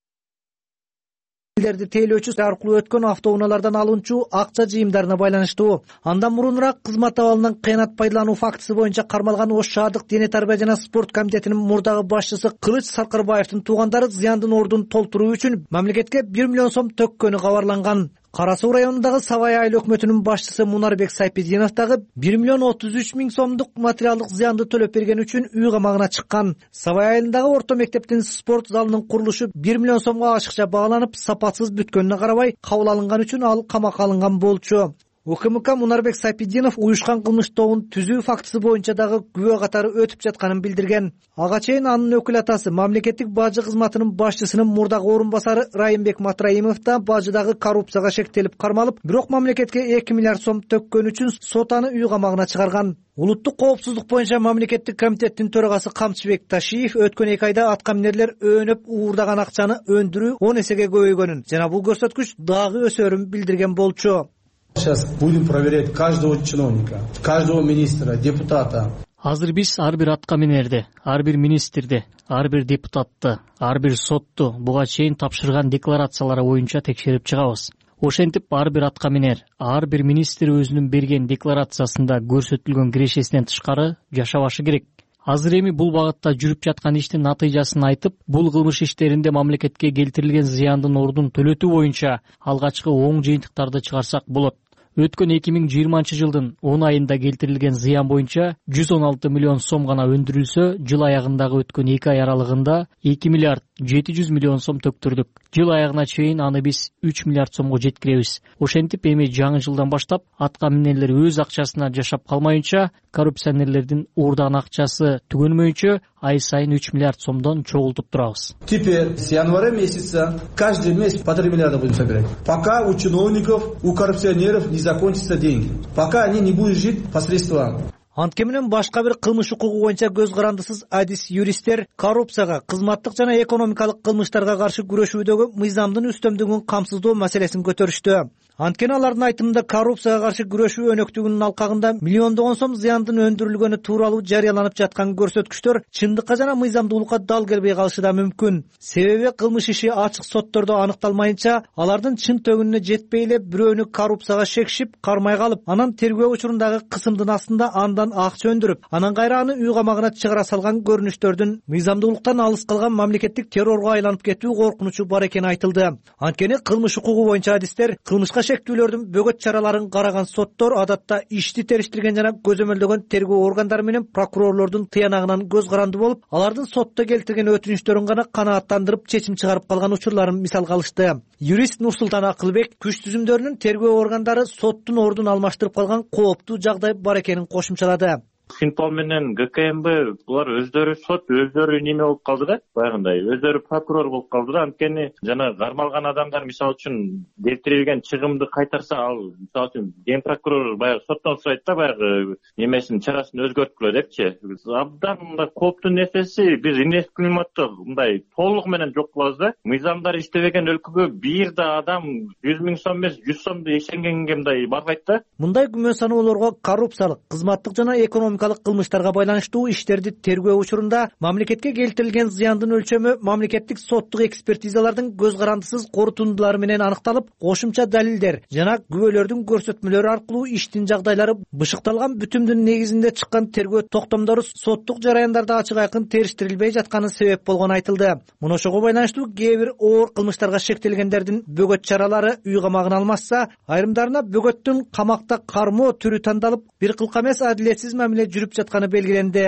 тейлөөчү аркылуу өткөн автоунаалардан алынчу акча жыйымдарына байланыштуу. Андан мурунураак кызмат абалынан кыянат пайдалануу фактысы боюнча кармалган Ош шаардык дене тарбия жана спорт комитетинин мурдагы башчысы Кылыч Саркарбаевдин туугандары зыяндын ордун толтуруу үчүн мамлекетке бир миллион сом төккөнү кабарланган. Кара Суу районундагы Сабай айыл өкмөтүнүн башчысы Мунарбек Сайпидинов дагы бир миллион отуз үч миң сомдук материалдык зыянды төлөп берген үчүн үй камагына чыккан. Сабай айылындагы орто мектептин спорт залынын курулушу бир миллион сомго ашыкча бааланып, сапатсыз бүткөнүнө карабай кабыл алынган үчүн ал камакка алынган болчу. УКМК Мунарбек Сайпидинов уюшкан кылмыш тобун түзүү фактысы боюнча дагы күбө катары өтүп жатканын билдирген. Ага чейин анын өкүл атасы мамлекеттик бажы кызматынын башчысынын мурдагы орун басары Райымбек Матраимов да бажыдагы коррупцияга шектелип кармалып, бирок мамлекетке эки миллиард сом төккөн үчүн сот аны үй камагына чыгарган. Улуттук коопсуздук боюнча мамлекеттик комитеттин төрагасы Камчыбек Ташиев өткөн эки айда атка минерлер өөнөп уурдаган акчаны өндүрүү он эсеге көбөйгөнүн жана бул көрсөткүч дагы өсөрүн билдирген болчу. Сейчас будем проверять каждого чиновника, каждого министра, депутата. Азыр биз ар бир атка минерди, ар бир министрди, ар бир депутатты, ар бир сотту буга чейин тапшырган декларациялары боюнча текшерип чыгабыз. Ошентип ар бир атка минер, ар бир министр өзүнүн берген декларациясында көрсөтүлгөн кирешесинен тышкары жашабашы керек. Азыр эми бул багытта жүрүп жаткан иштин натыйжасын айтып, бул кылмыш иштеринде мамлекетке келтирилген зыяндын ордун төлөтүү боюнча алгачкы оң жыйынтыктарды чыгарсак болот. Өткөн эки миң жыйырманчы жылдын он айында келтирилген зыян боюнча жүз он алты миллион сом гана өндүрүлсө, жыл аягындагы өткөн эки ай аралыгында эки миллиард жети жүз миллион сом төктүрдүк. Жыл аягына чейин аны биз үч миллиард сомго жеткиребиз. Ошентип эми жаңы жылдан баштап атка минерлер өз акчасына жашап калмайынча, коррупционерлердин уурдаган акчасы түгөнмөйүнчө ай сайын үч миллиард сомдон чогултуп турабыз. Теперь с января месяца каждый месяц по три миллиарда будем собирать. Пока у чиновников, у коррупционеров не закончатся деньги. Пока они не будут жить по средствам. Антке менен башка бир кылмыш укугу боюнча көз карандысыз адис юристтер коррупцияга, кызматтык жана экономикалык кылмыштарга каршы күрөшүүдөгү мыйзамдын үстөмдүгүн камсыздоо маселесин көтөрүштү. Анткени алардын айтымында коррупцияга каршы күрөшүү өнөктүгүнүн алкагында миллиондогон сом зыяндын өндүрүлгөнү тууралуу жарыяланып жаткан көрсөткүчтөр чындыкка жана мыйзамдуулукка дал келбей калышы да мүмкүн. Себеби кылмыш иши ачык соттордо аныкталмайынча, алардын чын төгүнүнө жетпей эле бирөөнү коррупцияга шекшип, кармай калып, анан тергөө учурундагы кысымдын астында андан акча өндүрүп, анан кайра аны үй камагына чыгара салган көрүнүштөрдүн мыйзамдуулуктан алыс калган мамлекеттик террорго айланып кетүү коркунучу бар экени айтылды. Анткени кылмыш укугу боюнча адистер кылмышка шектүүлөрдүн бөгөт чараларын караган соттор адатта ишти териштирген жана көзөмөлдөгөн тергөө органдары менен прокурорлордун тыянагынан көз каранды болуп, алардын сотто келтирген өтүнүчтөрүн гана канааттандырып чечим чыгарып калган учурларын мисалга алышты. Юрист Нурсултан Акылбек күч түзүмдөрүнүн тергөө органдары соттун ордун алмаштырып калган кооптуу жагдай бар экенин кошумчалады. Синпол менен ГКМБ булар өздөрү сот, өздөрү неме болуп калды да, баягындай, өздөрү прокурор болуп калды да. Анткени жана кармалган адамдар мисалы үчүн келтирилген чыгымды кайтарса, ал мисалы үчүн ген прокурор баягы соттон сурайт да, баягы немесин, чарасын өзгөрткүлө депчи. Абдан мындай кооптуу нерсеси, биз инвест климатты мындай толугу менен жок кылабыз да. Мыйзамдар иштебеген өлкөгө бир да адам жүз миң сом эмес, жүз сомду ишенгенге мындай барбайт да. Мындай күмөн саноолорго коррупциялык, кызматтык жана экономикалык кылмыштарга байланыштуу иштерди тергөө учурунда мамлекетке келтирилген зыяндын өлчөмү мамлекеттик соттук экспертизалардын көз карандысыз корутундулары менен аныкталып, кошумча далилдер жана күбөлөрдүн көрсөтмөлөрү аркылуу иштин жагдайлары бышыкталган бүтүмдүн негизинде чыккан тергөө токтомдору соттук жараяндарда ачык айкын териштирилбей жатканы себеп болгону айтылды. Мына ошого байланыштуу кээ бир оор кылмыштарга шектелгендердин бөгөт чаралары үй камагына алмашса, айрымдарына бөгөттүн камакта кармоо түрү тандалып, бир кылка эмес адилетсиз мамиле жүрүп жатканы белгиленди.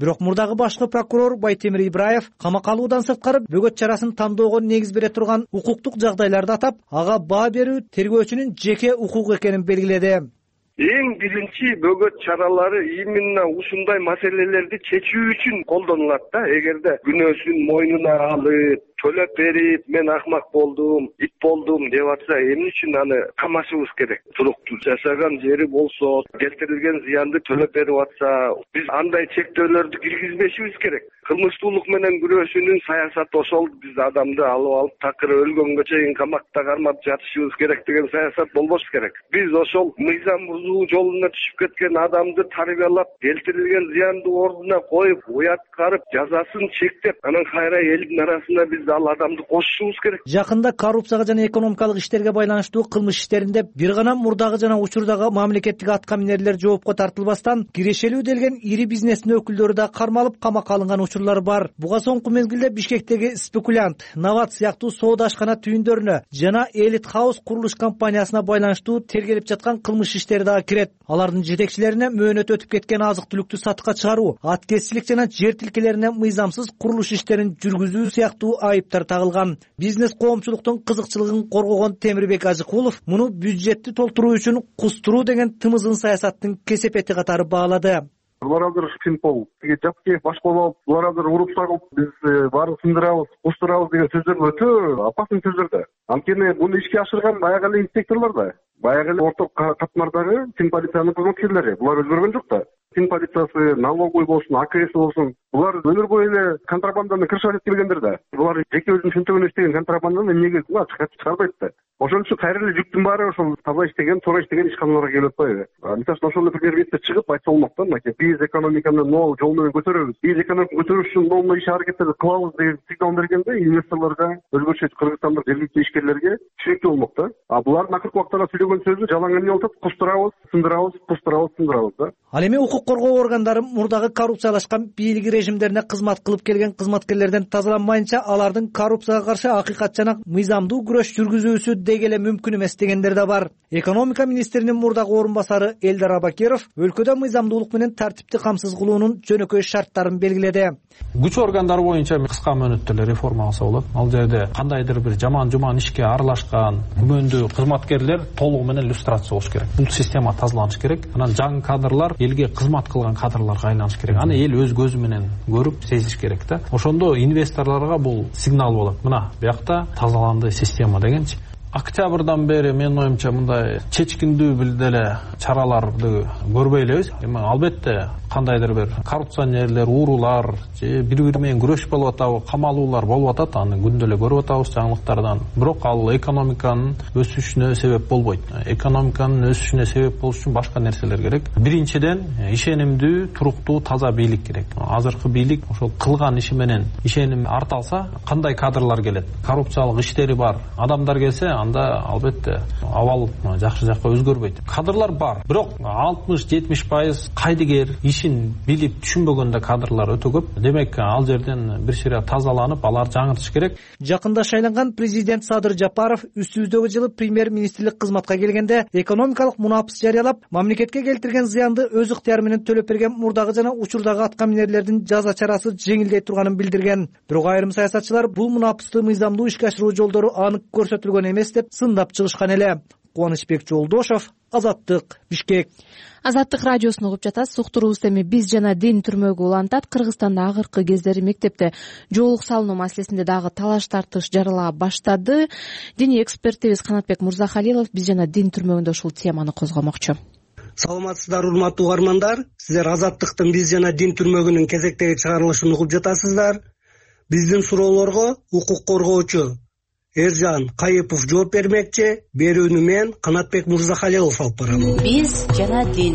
Бирок мурдагы башкы прокурор Байтемир Ибраев камакка алуудан сырткары бөгөт чарасын тандоого негиз бере турган укуктук жагдайларды атап, ага баа берүү тергөөчүнүн жеке укугу экенин белгиледи. Эң биринчи бөгөт чаралары именно ушундай маселелерди чечүү үчүн колдонулат да. Эгерде күнөөсүн мойнуна алып, төлөп берип, мен акмак болдум, ит болдум деп атса, эмне үчүн аны камашыбыз керек? Туруктуу жашаган жери болсо, келтирилген зыянды төлөп берип атса, биз андай чектөөлөрдү киргизбешибиз керек. Кылмыштуулук менен күрөшүүнүн саясаты ошол. Биз адамды алып алып такыр өлгөнгө чейин камакта кармап жатышыбыз керек деген саясат болбош керек. Биз ошол мыйзам бузуу жолуна түшүп кеткен адамды тарбиялап, келтирилген зыянды ордуна коюп, уяткарып, жазасын чектеп, анан кайра элдин арасында биз ал адамды кошушубуз керек. Жакында коррупцияга жана экономикалык иштерге байланыштуу кылмыш иштеринде бир гана мурдагы жана учурдагы мамлекеттик аткаминерлер жоопко тартылбастан кирешелүү делген ири бизнестин өкүлдөрү да кармалып камакка алынган учурлар бар. Буга соңку мезгилде Бишкектеги Спекулянт, Нават сыяктуу соода ашкана түйүндөрүнө жана Элит Хаус курулуш компаниясына байланыштуу тергелип жаткан кылмыш иштери дагы кирет. Алардын жетекчилерине мөөнөт өтүп кеткен азык-түлүктү сатыкка чыгаруу, аткезчилик жана жер тилкелерине мыйзамсыз курулуш иштерин жүргүзүү сыяктуу айыптар тагылган. Бизнес коомчулуктун кызыкчылыгын коргогон Темирбек Ажыкулов муну бюджетти толтуруу үчүн кустуруу деген тымызын саясаттын кесепети катары баалады. Булар азыр симпол, жапке баш болуп, булар азыр уруп сагып, биз баарын сындырабыз, кустурабыз деген сөздөр өтө опасный сөздөр да. Анткени муну ишке ашырган баягы эле инспекторлор да, баягы эле орто катмардагы Тин полициянын кызматкерлери. Булар өзгөргөн жок да. Тин полициясы, налоговый болсун, А К С болсун, булар өмүр бою эле контрабанданы кыршап келгендер да. Булар жеке өзүнүн чөнтөгүнө иштеген контрабанданы эмнеге чыгарбайт да. Ошон үчүн кайра эле жүктүн баары ошол таза иштеген, туура иштеген ишканаларга келип атпайбы? Мисалы үчүн ошол эле премьер-министр чыгып айтса болмок да, мынакей биз экономиканы новый жол менен көтөрөбүз. Биз экономиканы көтөрүш үчүн новый иш аракеттерди кылабыз деген сигнал бергенде инвесторлорго, өзгөчө кыргызстандык жергиликтүү ишкерлерге түшүнүктүү болмок да. А булардын акыркы убактта сүйлөгөн сөзү жалаң эмне болуп атат? Кустурабыз, сындырабыз, кустурабыз, сындырабыз да. Ал эми укук коргоо органдары мурдагы коррупциялашкан бийлик режимдерине кызмат кылып келген кызматкерлерден тазаланмайынча алардын коррупцияга каршы акыйкат жана мыйзамдуу күрөш жүргүзүүсү деги эле мүмкүн эмес дегендер да бар. Экономика министринин мурдагы орун басары Элдар Абакиров өлкөдө мыйзамдуулук менен тартипти камсыз кылуунун жөнөкөй шарттарын белгиледи. Күч органдары боюнча кыска мөөнөттө эле реформа алса болот. Ал жерде кандайдыр бир жаман-жуман ишке аралашкан күмөндүү кызматкерлер толугу менен иллюстрация болуш керек. Бул система тазаланыш керек. Анан жаңы кадрлар элге кызмат кылган кадрларга айланыш керек. Аны эл өз көзү менен көрүп, сезиш керек да. Ошондо инвесторлорго бул сигнал болот. Мына биякта тазаланды система дегенчи. Октябрдан бери менин оюмча мындай чечкиндүү бир деле чараларды көрбөй элебиз. Эми албетте кандайдыр бир коррупционерлер, уурулар же бири-бири менен күрөш болуп атабы, камалуулар болуп атат. Аны күндө эле көрүп атабыз жаңылыктардан. Бирок ал экономиканын өсүшүнө себеп болбойт. Экономиканын өсүшүнө себеп болуш үчүн башка нерселер керек. Биринчиден ишенимдүү, туруктуу, таза бийлик керек. Азыркы бийлик ошол кылган иши менен ишеним арталса, кандай кадрлар келет? Коррупциялык иштери бар адамдар келсе, анда албетте абал жакшы жакка өзгөрбөйт. Кадрлар бар, бирок алтымыш жетимиш пайыз кайдыгер, ишин билип түшүнбөгөндө кадрлар өтө көп. Демек, ал жерден бир шире тазаланып, алар жаңыртыш керек. Жакында шайланган президент Садыр Жапаров үстүбүздөгү жылы премьер-министрлик кызматка келгенде экономикалык мунапыс жарыялап, мамлекетке келтирген зыянды өз ыктыяры менен төлөп берген мурдагы жана учурдагы аткаминерлердин жаза чарасы жеңилдей турганын билдирген. Бирок айрым саясатчылар бул мунапысты мыйзамдуу ишке ашыруу жолдору анык көрсөтүлгөн эмес деп сындап чыгышкан эле. Кубанычбек Жолдошов, Азаттык, Бишкек. Азаттык радиосун угуп жатасыз. Уктуруубуз эми биз жана дин түрмөгү улантат. Кыргызстанда акыркы кездери мектепте жоолук салынуу маселесинде дагы талаш тартыш жарала баштады. Диний экспертибиз Канатбек Мурзахалилов биз жана дин түрмөгүндө ушул теманы козгомокчу. Саламатсыздар, урматтуу угармандар. Сиздер Азаттыктын биз жана дин түрмөгүнүн кезектеги чыгарылышын угуп жатасыздар. Биздин суроолорго укук коргоочу Эржан Кайыпов жооп бермекчи. Берүүнү мен Канатбек Мурзахалилов алып барам. Биз жана дин.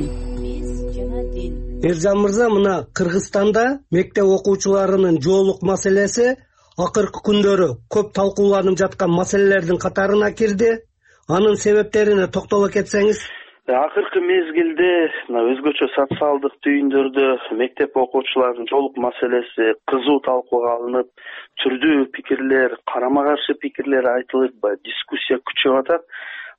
Эржан мырза, мына Кыргызстанда мектеп окуучуларынын жоолук маселеси акыркы күндөрү көп талкууланып жаткан маселелердин катарына кирди. Анын себептерине токтоло кетсеңиз. Акыркы мезгилде өзгөчө социалдык түйүндөрдө мектеп окуучуларынын жоолук маселеси кызуу талкууга алынып, түрдүү пикирлер, карама каршы пикирлер айтылып, дискуссия күчөп атат.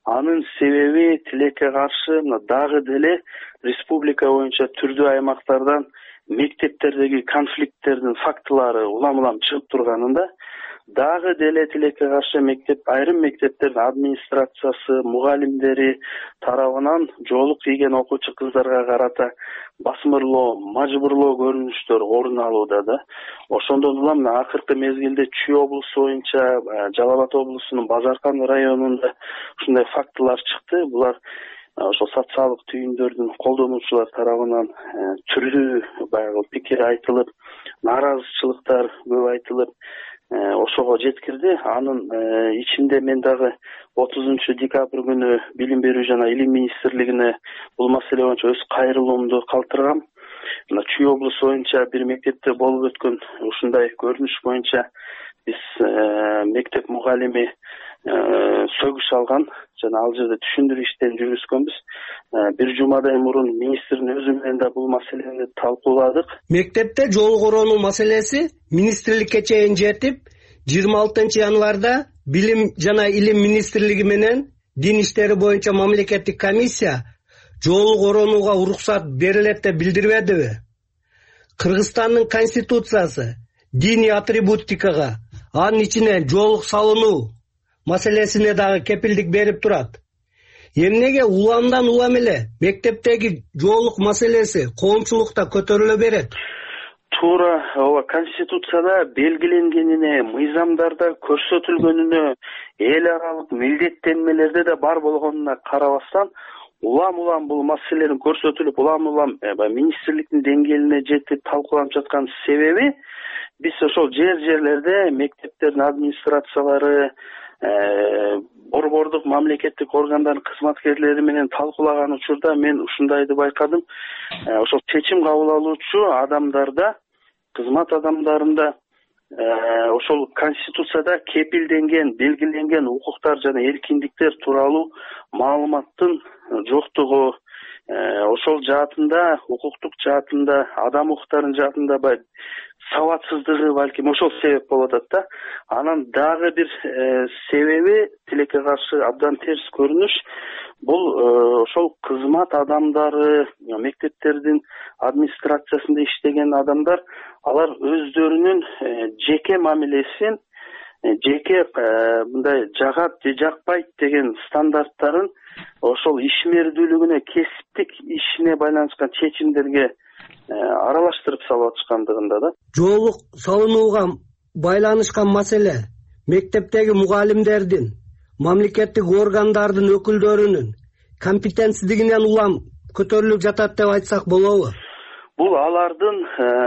Анын себеби тилекке каршы мына дагы деле республика боюнча түрдүү аймактардан мектептердеги конфликттердин фактылары улам улам чыгып турганында дагы деле тилекке каршы мектеп айрым мектептердин администрациясы, мугалимдери тарабынан жоолук кийген окуучу кыздарга карата басмырлоо, мажбурлоо көрүнүштөр орун алууда да. Ошондон улам акыркы мезгилде Чүй облусу боюнча, Жалал Абад облусунун Базаркан районунда ушундай фактылар чыкты. Булар ошол социалдык түйүндөрдүн колдонуучулар тарабынан түрдүү баягы пикир айтылып, нааразычылыктар көп айтылып, ошого жеткирди. Анын ичинде мен дагы отузунчу декабрь күнү Билим берүү жана Илим министрлигине бул маселе боюнча өз кайрылуумду калтыргам. Мына Чүй облусу боюнча бир мектепте болуп өткөн ушундай көрүнүш боюнча биз мектеп мугалими сөгүш алган жана ал жерде түшүндүрүү иштерин жүргүзгөнбүз. Бир жумадай мурун министрдин өзү менен да бул маселени талкууладык. Мектепте жол короонуу маселеси министрликке чейин жетип, жыйырма алтынчы январда Билим жана Илим министрлиги менен дин иштери боюнча мамлекеттик комиссия жол короонууга уруксат берилет деп билдирбедиби? Кыргызстандын конституциясы диний атрибутикага, анын ичине жолук салынуу маселесине дагы кепилдик берип турат. Эмнеге уламдан улам эле мектептеги жолук маселеси коомчулукта көтөрүлө берет? Туура, ооба, конституцияда белгиленгенине, мыйзамдарда көрсөтүлгөнүнө, эл аралык милдеттенмелерде да бар болгонуна карабастан, улам-улам бул маселенин көрсөтүлүп, улам-улам министрликтин деңгээлине жетип талкууланып жаткан себеби биз ошол жер-жерлерде мектептердин администрациялары, борбордук мамлекеттик органдардын кызматкерлери менен талкуулаган учурда мен ушундайды байкадым. Ошол чечим кабыл алуучу адамдарда, кызмат адамдарында ошол конституцияда кепилденген, белгиленген укуктар жана эркиндиктер тууралуу маалыматтын жоктугу, ошол жаатында, укуктук жаатында, адам укуктарынын жаатында бай сабатсыздыгы балким ошол себеп болуп атат да. Анан дагы бир себеби тилекке каршы абдан терс көрүнүш. Бул ошол кызмат адамдары, мектептердин администрациясында иштеген адамдар, алар өздөрүнүн жеке мамилесин, жеке мындай жагат же жакпайт деген стандарттарын ошол ишмердүүлүгүнө, кесиптик ишине байланышкан чечимдерге аралаштырып салып атышкандыгында да. Жолук салынууга байланышкан маселе мектептеги мугалимдердин, мамлекеттик органдардын өкүлдөрүнүн компетенцдигинен улам көтөрүлүп жатат деп айтсак болобу? Бул алардын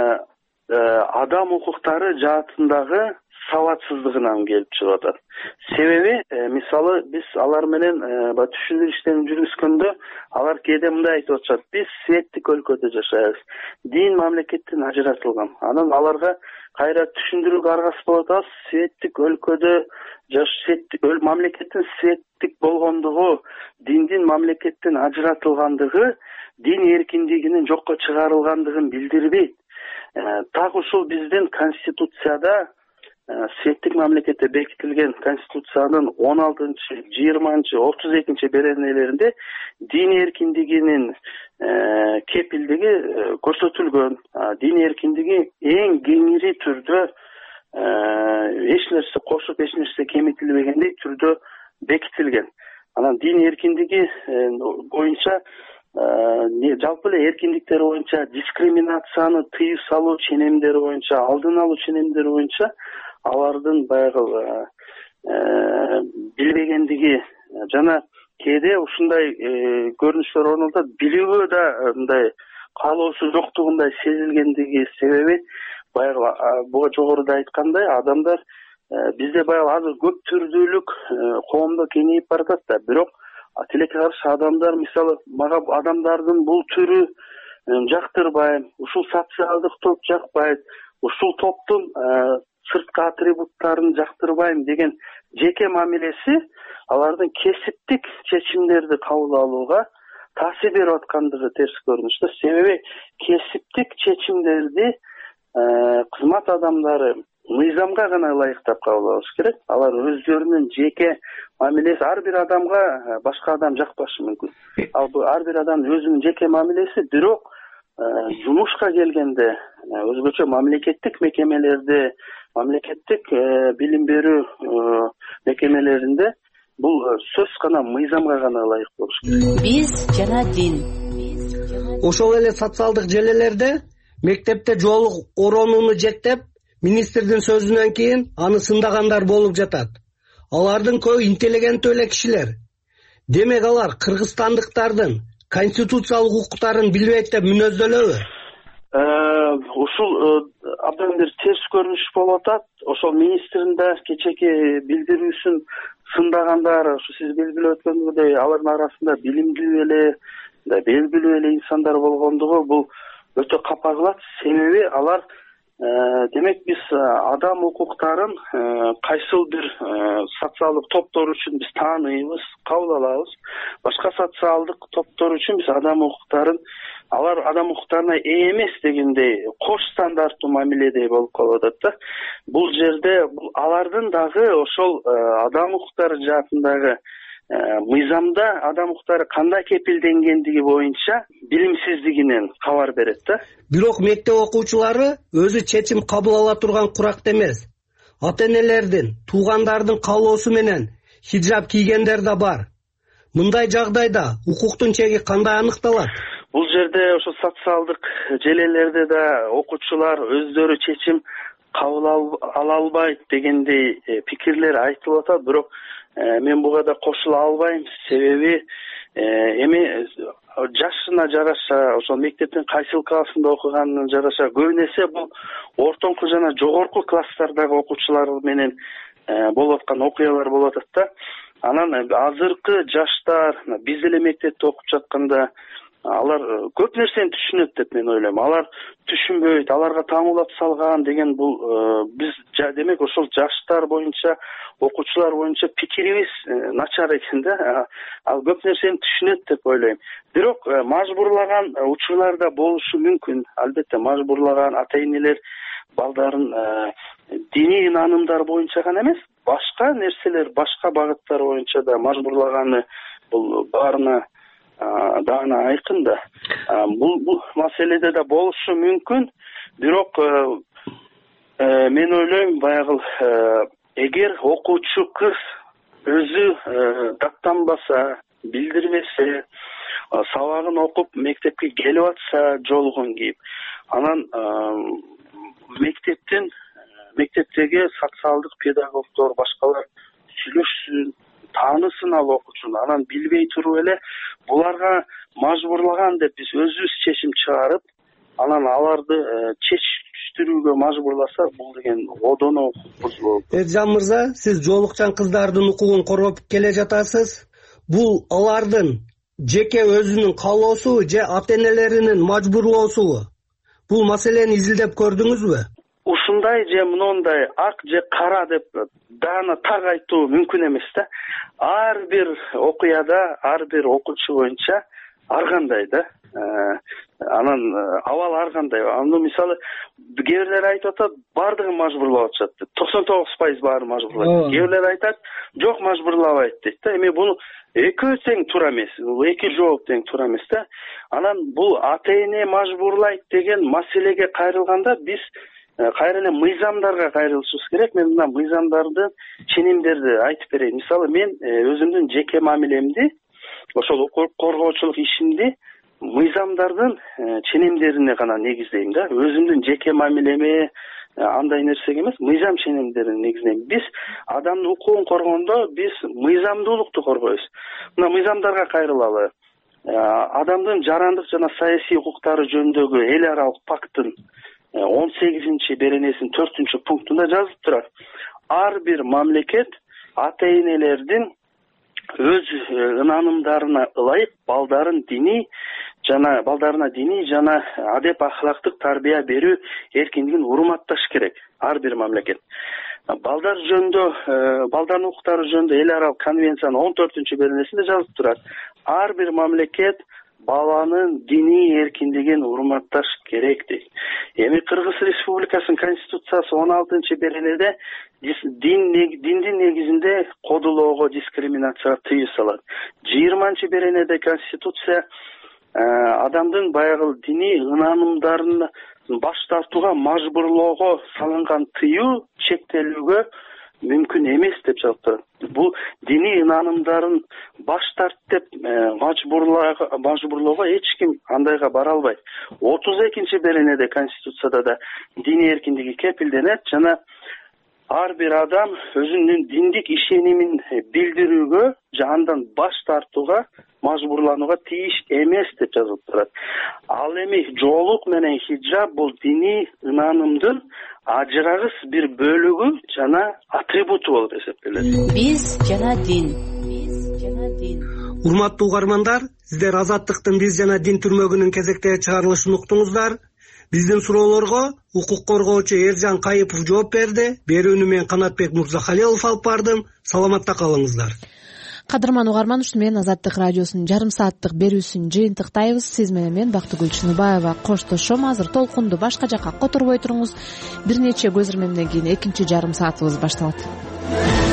адам укуктары жаатындагы сабатсыздыгынан келип чыгып атат. Себеби, мисалы, биз алар менен түшүндүрүү иштерин жүргүзгөндө алар кээде мындай айтып атышат: биз светтик өлкөдө жашайбыз, дин мамлекеттен ажыратылган. Анан аларга кайра түшүндүрүү аргасы болуп атабыз: светтик өлкөдө жашайт, мамлекеттин светтик болгондугу, диндин мамлекеттен ажыратылгандыгы дин эркиндигинин жокко чыгарылгандыгын билдирбейт. Так ушул биздин конституцияда, светтик мамлекетте бекитилген конституциянын он алтынчы, жыйырманчы, отуз экинчи беренелеринде дин эркиндигинин кепилдиги көрсөтүлгөн. Дин эркиндиги эң кеңири түрдө, эч нерсе кошуп, эч нерсе кемитилбегендей түрдө бекитилген. Анан дин эркиндиги боюнча, жалпы эле эркиндиктер боюнча, дискриминацияны тыюу салуу ченемдери боюнча, алдын алуу ченемдери боюнча алардын баягы билбегендиги жана кээде ушундай көрүнүштөр орун алат. Билүүгө да мындай каалоосу жоктугундай сезилгендиги себеби баягы буга жогоруда айткандай, адамдар бизде баягы азыр көп түрдүүлүк коомдо кеңейип баратат да. Бирок тилекке каршы адамдар, мисалы, мага адамдардын бул түрү жактырбайм, ушул социалдык топ жакпайт, ушул топтун сырткы атрибуттарын жактырбайм деген жеке мамилеси алардын кесиптик чечимдерди кабыл алууга таасир берип аткандыгы терс көрүнүш да. Себеби кесиптик чечимдерди кызмат адамдары мыйзамга гана ылайыктап кабыл алыш керек. Алар өздөрүнүн жеке мамилеси, ар бир адамга башка адам жакпашы мүмкүн. Ал бул ар бир адамдын өзүнүн жеке мамилеси, бирок жумушка келгенде өзгөчө мамлекеттик мекемелерде, мамлекеттик билим берүү мекемелеринде бул сөз гана мыйзамга гана ылайык болуш керек. Биз жана дин. Ошол эле социалдык желелерде мектепте жоолук оронууну жектеп, министрдин сөзүнөн кийин аны сындагандар болуп жатат. Алардын көбү интеллигенттүү эле кишилер. Демек алар кыргызстандыктардын конституциялык укуктарын билбейт деп мүнөздөлөбү? Ушул абдан бир терс көрүнүш болуп атат. Ошол министрдин да кечээки билдирүүсүн сындагандар, ушу сиз белгилеп өткөнүңүздөй, алардын арасында билимдүү эле, белгилүү эле инсандар болгондугу бул өтө капа кылат. Себеби алар демек биз адам укуктарын кайсыл бир социалдык топтор үчүн биз тааныйбыз, кабыл алабыз. Башка социалдык топтор үчүн биз адам укуктарын, алар адам укуктарына ээ эмес дегендей кош стандарттуу мамиледей болуп калып атат да. Бул жерде бул алардын дагы ошол адам укуктары жаатындагы мыйзамда адам укуктары кандай кепилденгендиги боюнча билимсиздигинен кабар берет да. Бирок мектеп окуучулары өзү чечим кабыл ала турган куракта эмес. Ата-энелердин, туугандардын каалоосу менен хиджаб кийгендер да бар. Мындай жагдайда укуктун чеги кандай аныкталат? Бул жерде ошо социалдык желелерде да окуучулар өздөрү чечим кабыл ала албайт дегендей пикирлер айтылып атат, бирок мен буга да кошула албайм. Себеби эми жашына жараша, ошол мектептин кайсыл классында окуганына жараша, көбүн эсе бул ортоңку жана жогорку класстардагы окуучулар менен болуп аткан окуялар болуп атат да. Анан азыркы жаштар биз деле мектепте окуп жатканда алар көп нерсени түшүнөт деп мен ойлойм. Алар түшүнбөйт, аларга таңуулап салган деген бул биз демек ошол жаштар боюнча, окуучулар боюнча пикирибиз начар экен да. Ал көп нерсени түшүнөт деп ойлойм. Бирок мажбурлаган учурлар да болушу мүмкүн. Албетте мажбурлаган ата-энелер балдарын диний наанымдар боюнча гана эмес, башка нерселер, башка багыттар боюнча да мажбурлаганы бул баарына даана айкын да. Бул бул маселеде да болушу мүмкүн. Бирок мен ойлойм, баягы эгер окуучу кыз өзү даттанбаса, билдирбесе, сабагын окуп мектепке келип атса, жолугун кийип, анан мектептин мектептеги социалдык педагогдор, башкалар сүйлөшсүн, таанысын ал окуучуну. Анан билбей туруп эле буларга мажбурлаган деп биз өзүбүз чечим чыгарып, анан аларды чечиштирүүгө мажбурласа, бул деген одоно бузулуу. Эржан мырза, сиз жоолукчан кыздардын укугун коргоп келе жатасыз. Бул алардын жеке өзүнүн каалоосу же ата-энелеринин мажбурлоосубу? Бул маселени изилдеп көрдүңүзбү? Ушундай же мындай ак же кара деп даана так айтуу мүмкүн эмес да. Ар бир окуяда, ар бир окуучу боюнча ар кандай да. Анан абал ар кандай. Аны мисалы кээ бирлер айтып атат, бардыгын мажбурлап атышат деп. токсон тогуз пайыз баары мажбурлайт. Кээ бирлер айтат, жок мажбурлабайт дейт да. Эми буну экөө тең туура эмес. Бул эки жооп тең туура эмес да. Анан бул ата-эне мажбурлайт деген маселеге кайрылганда биз кайра эле мыйзамдарга кайрылышыбыз керек. Мен мына мыйзамдарды, ченемдерди айтып берейин. Мисалы мен өзүмдүн жеке мамилемди, ошол укук коргоочулук ишимди мыйзамдардын ченемдерине гана негиздейм да. Өзүмдүн жеке мамилеме андай нерсеге эмес, мыйзам ченемдерине негиздейм. Биз адамдын укугун коргондо биз мыйзамдуулукту коргойбуз. Мына мыйзамдарга кайрылалы. Адамдын жарандык жана саясий укуктары жөнүндөгү эл аралык пакттын он сегизинчи беренесинин төртүнчү пунктунда жазылып турат. Ар бир мамлекет ата-энелердин өз ынанымдарына ылайык балдарын диний жана балдарына диний жана адеп ахлактык тарбия берүү эркиндигин урматташ керек. Ар бир мамлекет. Балдар жөнүндө, балдардын укуктары жөнүндө эл аралык конвенциянын он төртүнчү беренесинде жазылып турат. Ар бир мамлекет баланын диний эркиндигин урматташ керек дейт. Эми Кыргыз Республикасынын Конституциясы он алтынчы беренеде дин диндин негизинде кодулоого, дискриминацияга тыюу салат. жыйырманчы беренеде Конституция адамдын баягы диний ынанымдарын баш тартууга, мажбурлоого салынган тыюу чектелүүгө мүмкүн эмес деп жазып турат. Бул диний ынанымдарын баш тарт деп мажбурлоого эч ким андайга бара албайт. отуз экинчи беренеде Конституцияда да диний эркиндиги кепилденет жана ар бир адам өзүнүн диндик ишенимин билдирүүгө же андан баш тартууга, мажбурланууга тийиш эмес деп жазылып турат. Ал эми жоолук менен хиджаб бул диний ынанымдын ажырагыс бир бөлүгү жана атрибуту болуп эсептелет. Биз жана дин. Биз жана дин. Урматтуу угармандар, сиздер Азаттыктын биз жана дин түрмөгүнүн кезектеги чыгарылышын уктуңуздар. Биздин суроолорго укук коргоочу Эржан Кайыпов жооп берди. Берүүнү мен Канатбек Мурзахалилов алып бардым. Саламатта калыңыздар. Кадырман угарман, ушу менен Азаттык радиосунун жарым сааттык берүүсүн жыйынтыктайбыз. Сиз менен мен Бактыгүл Чыныбаева коштошом. Азыр толкунду башка жакка которбой туруңуз. Бир нече көзөрмөмдөн кийин экинчи жарым саатыбыз башталат.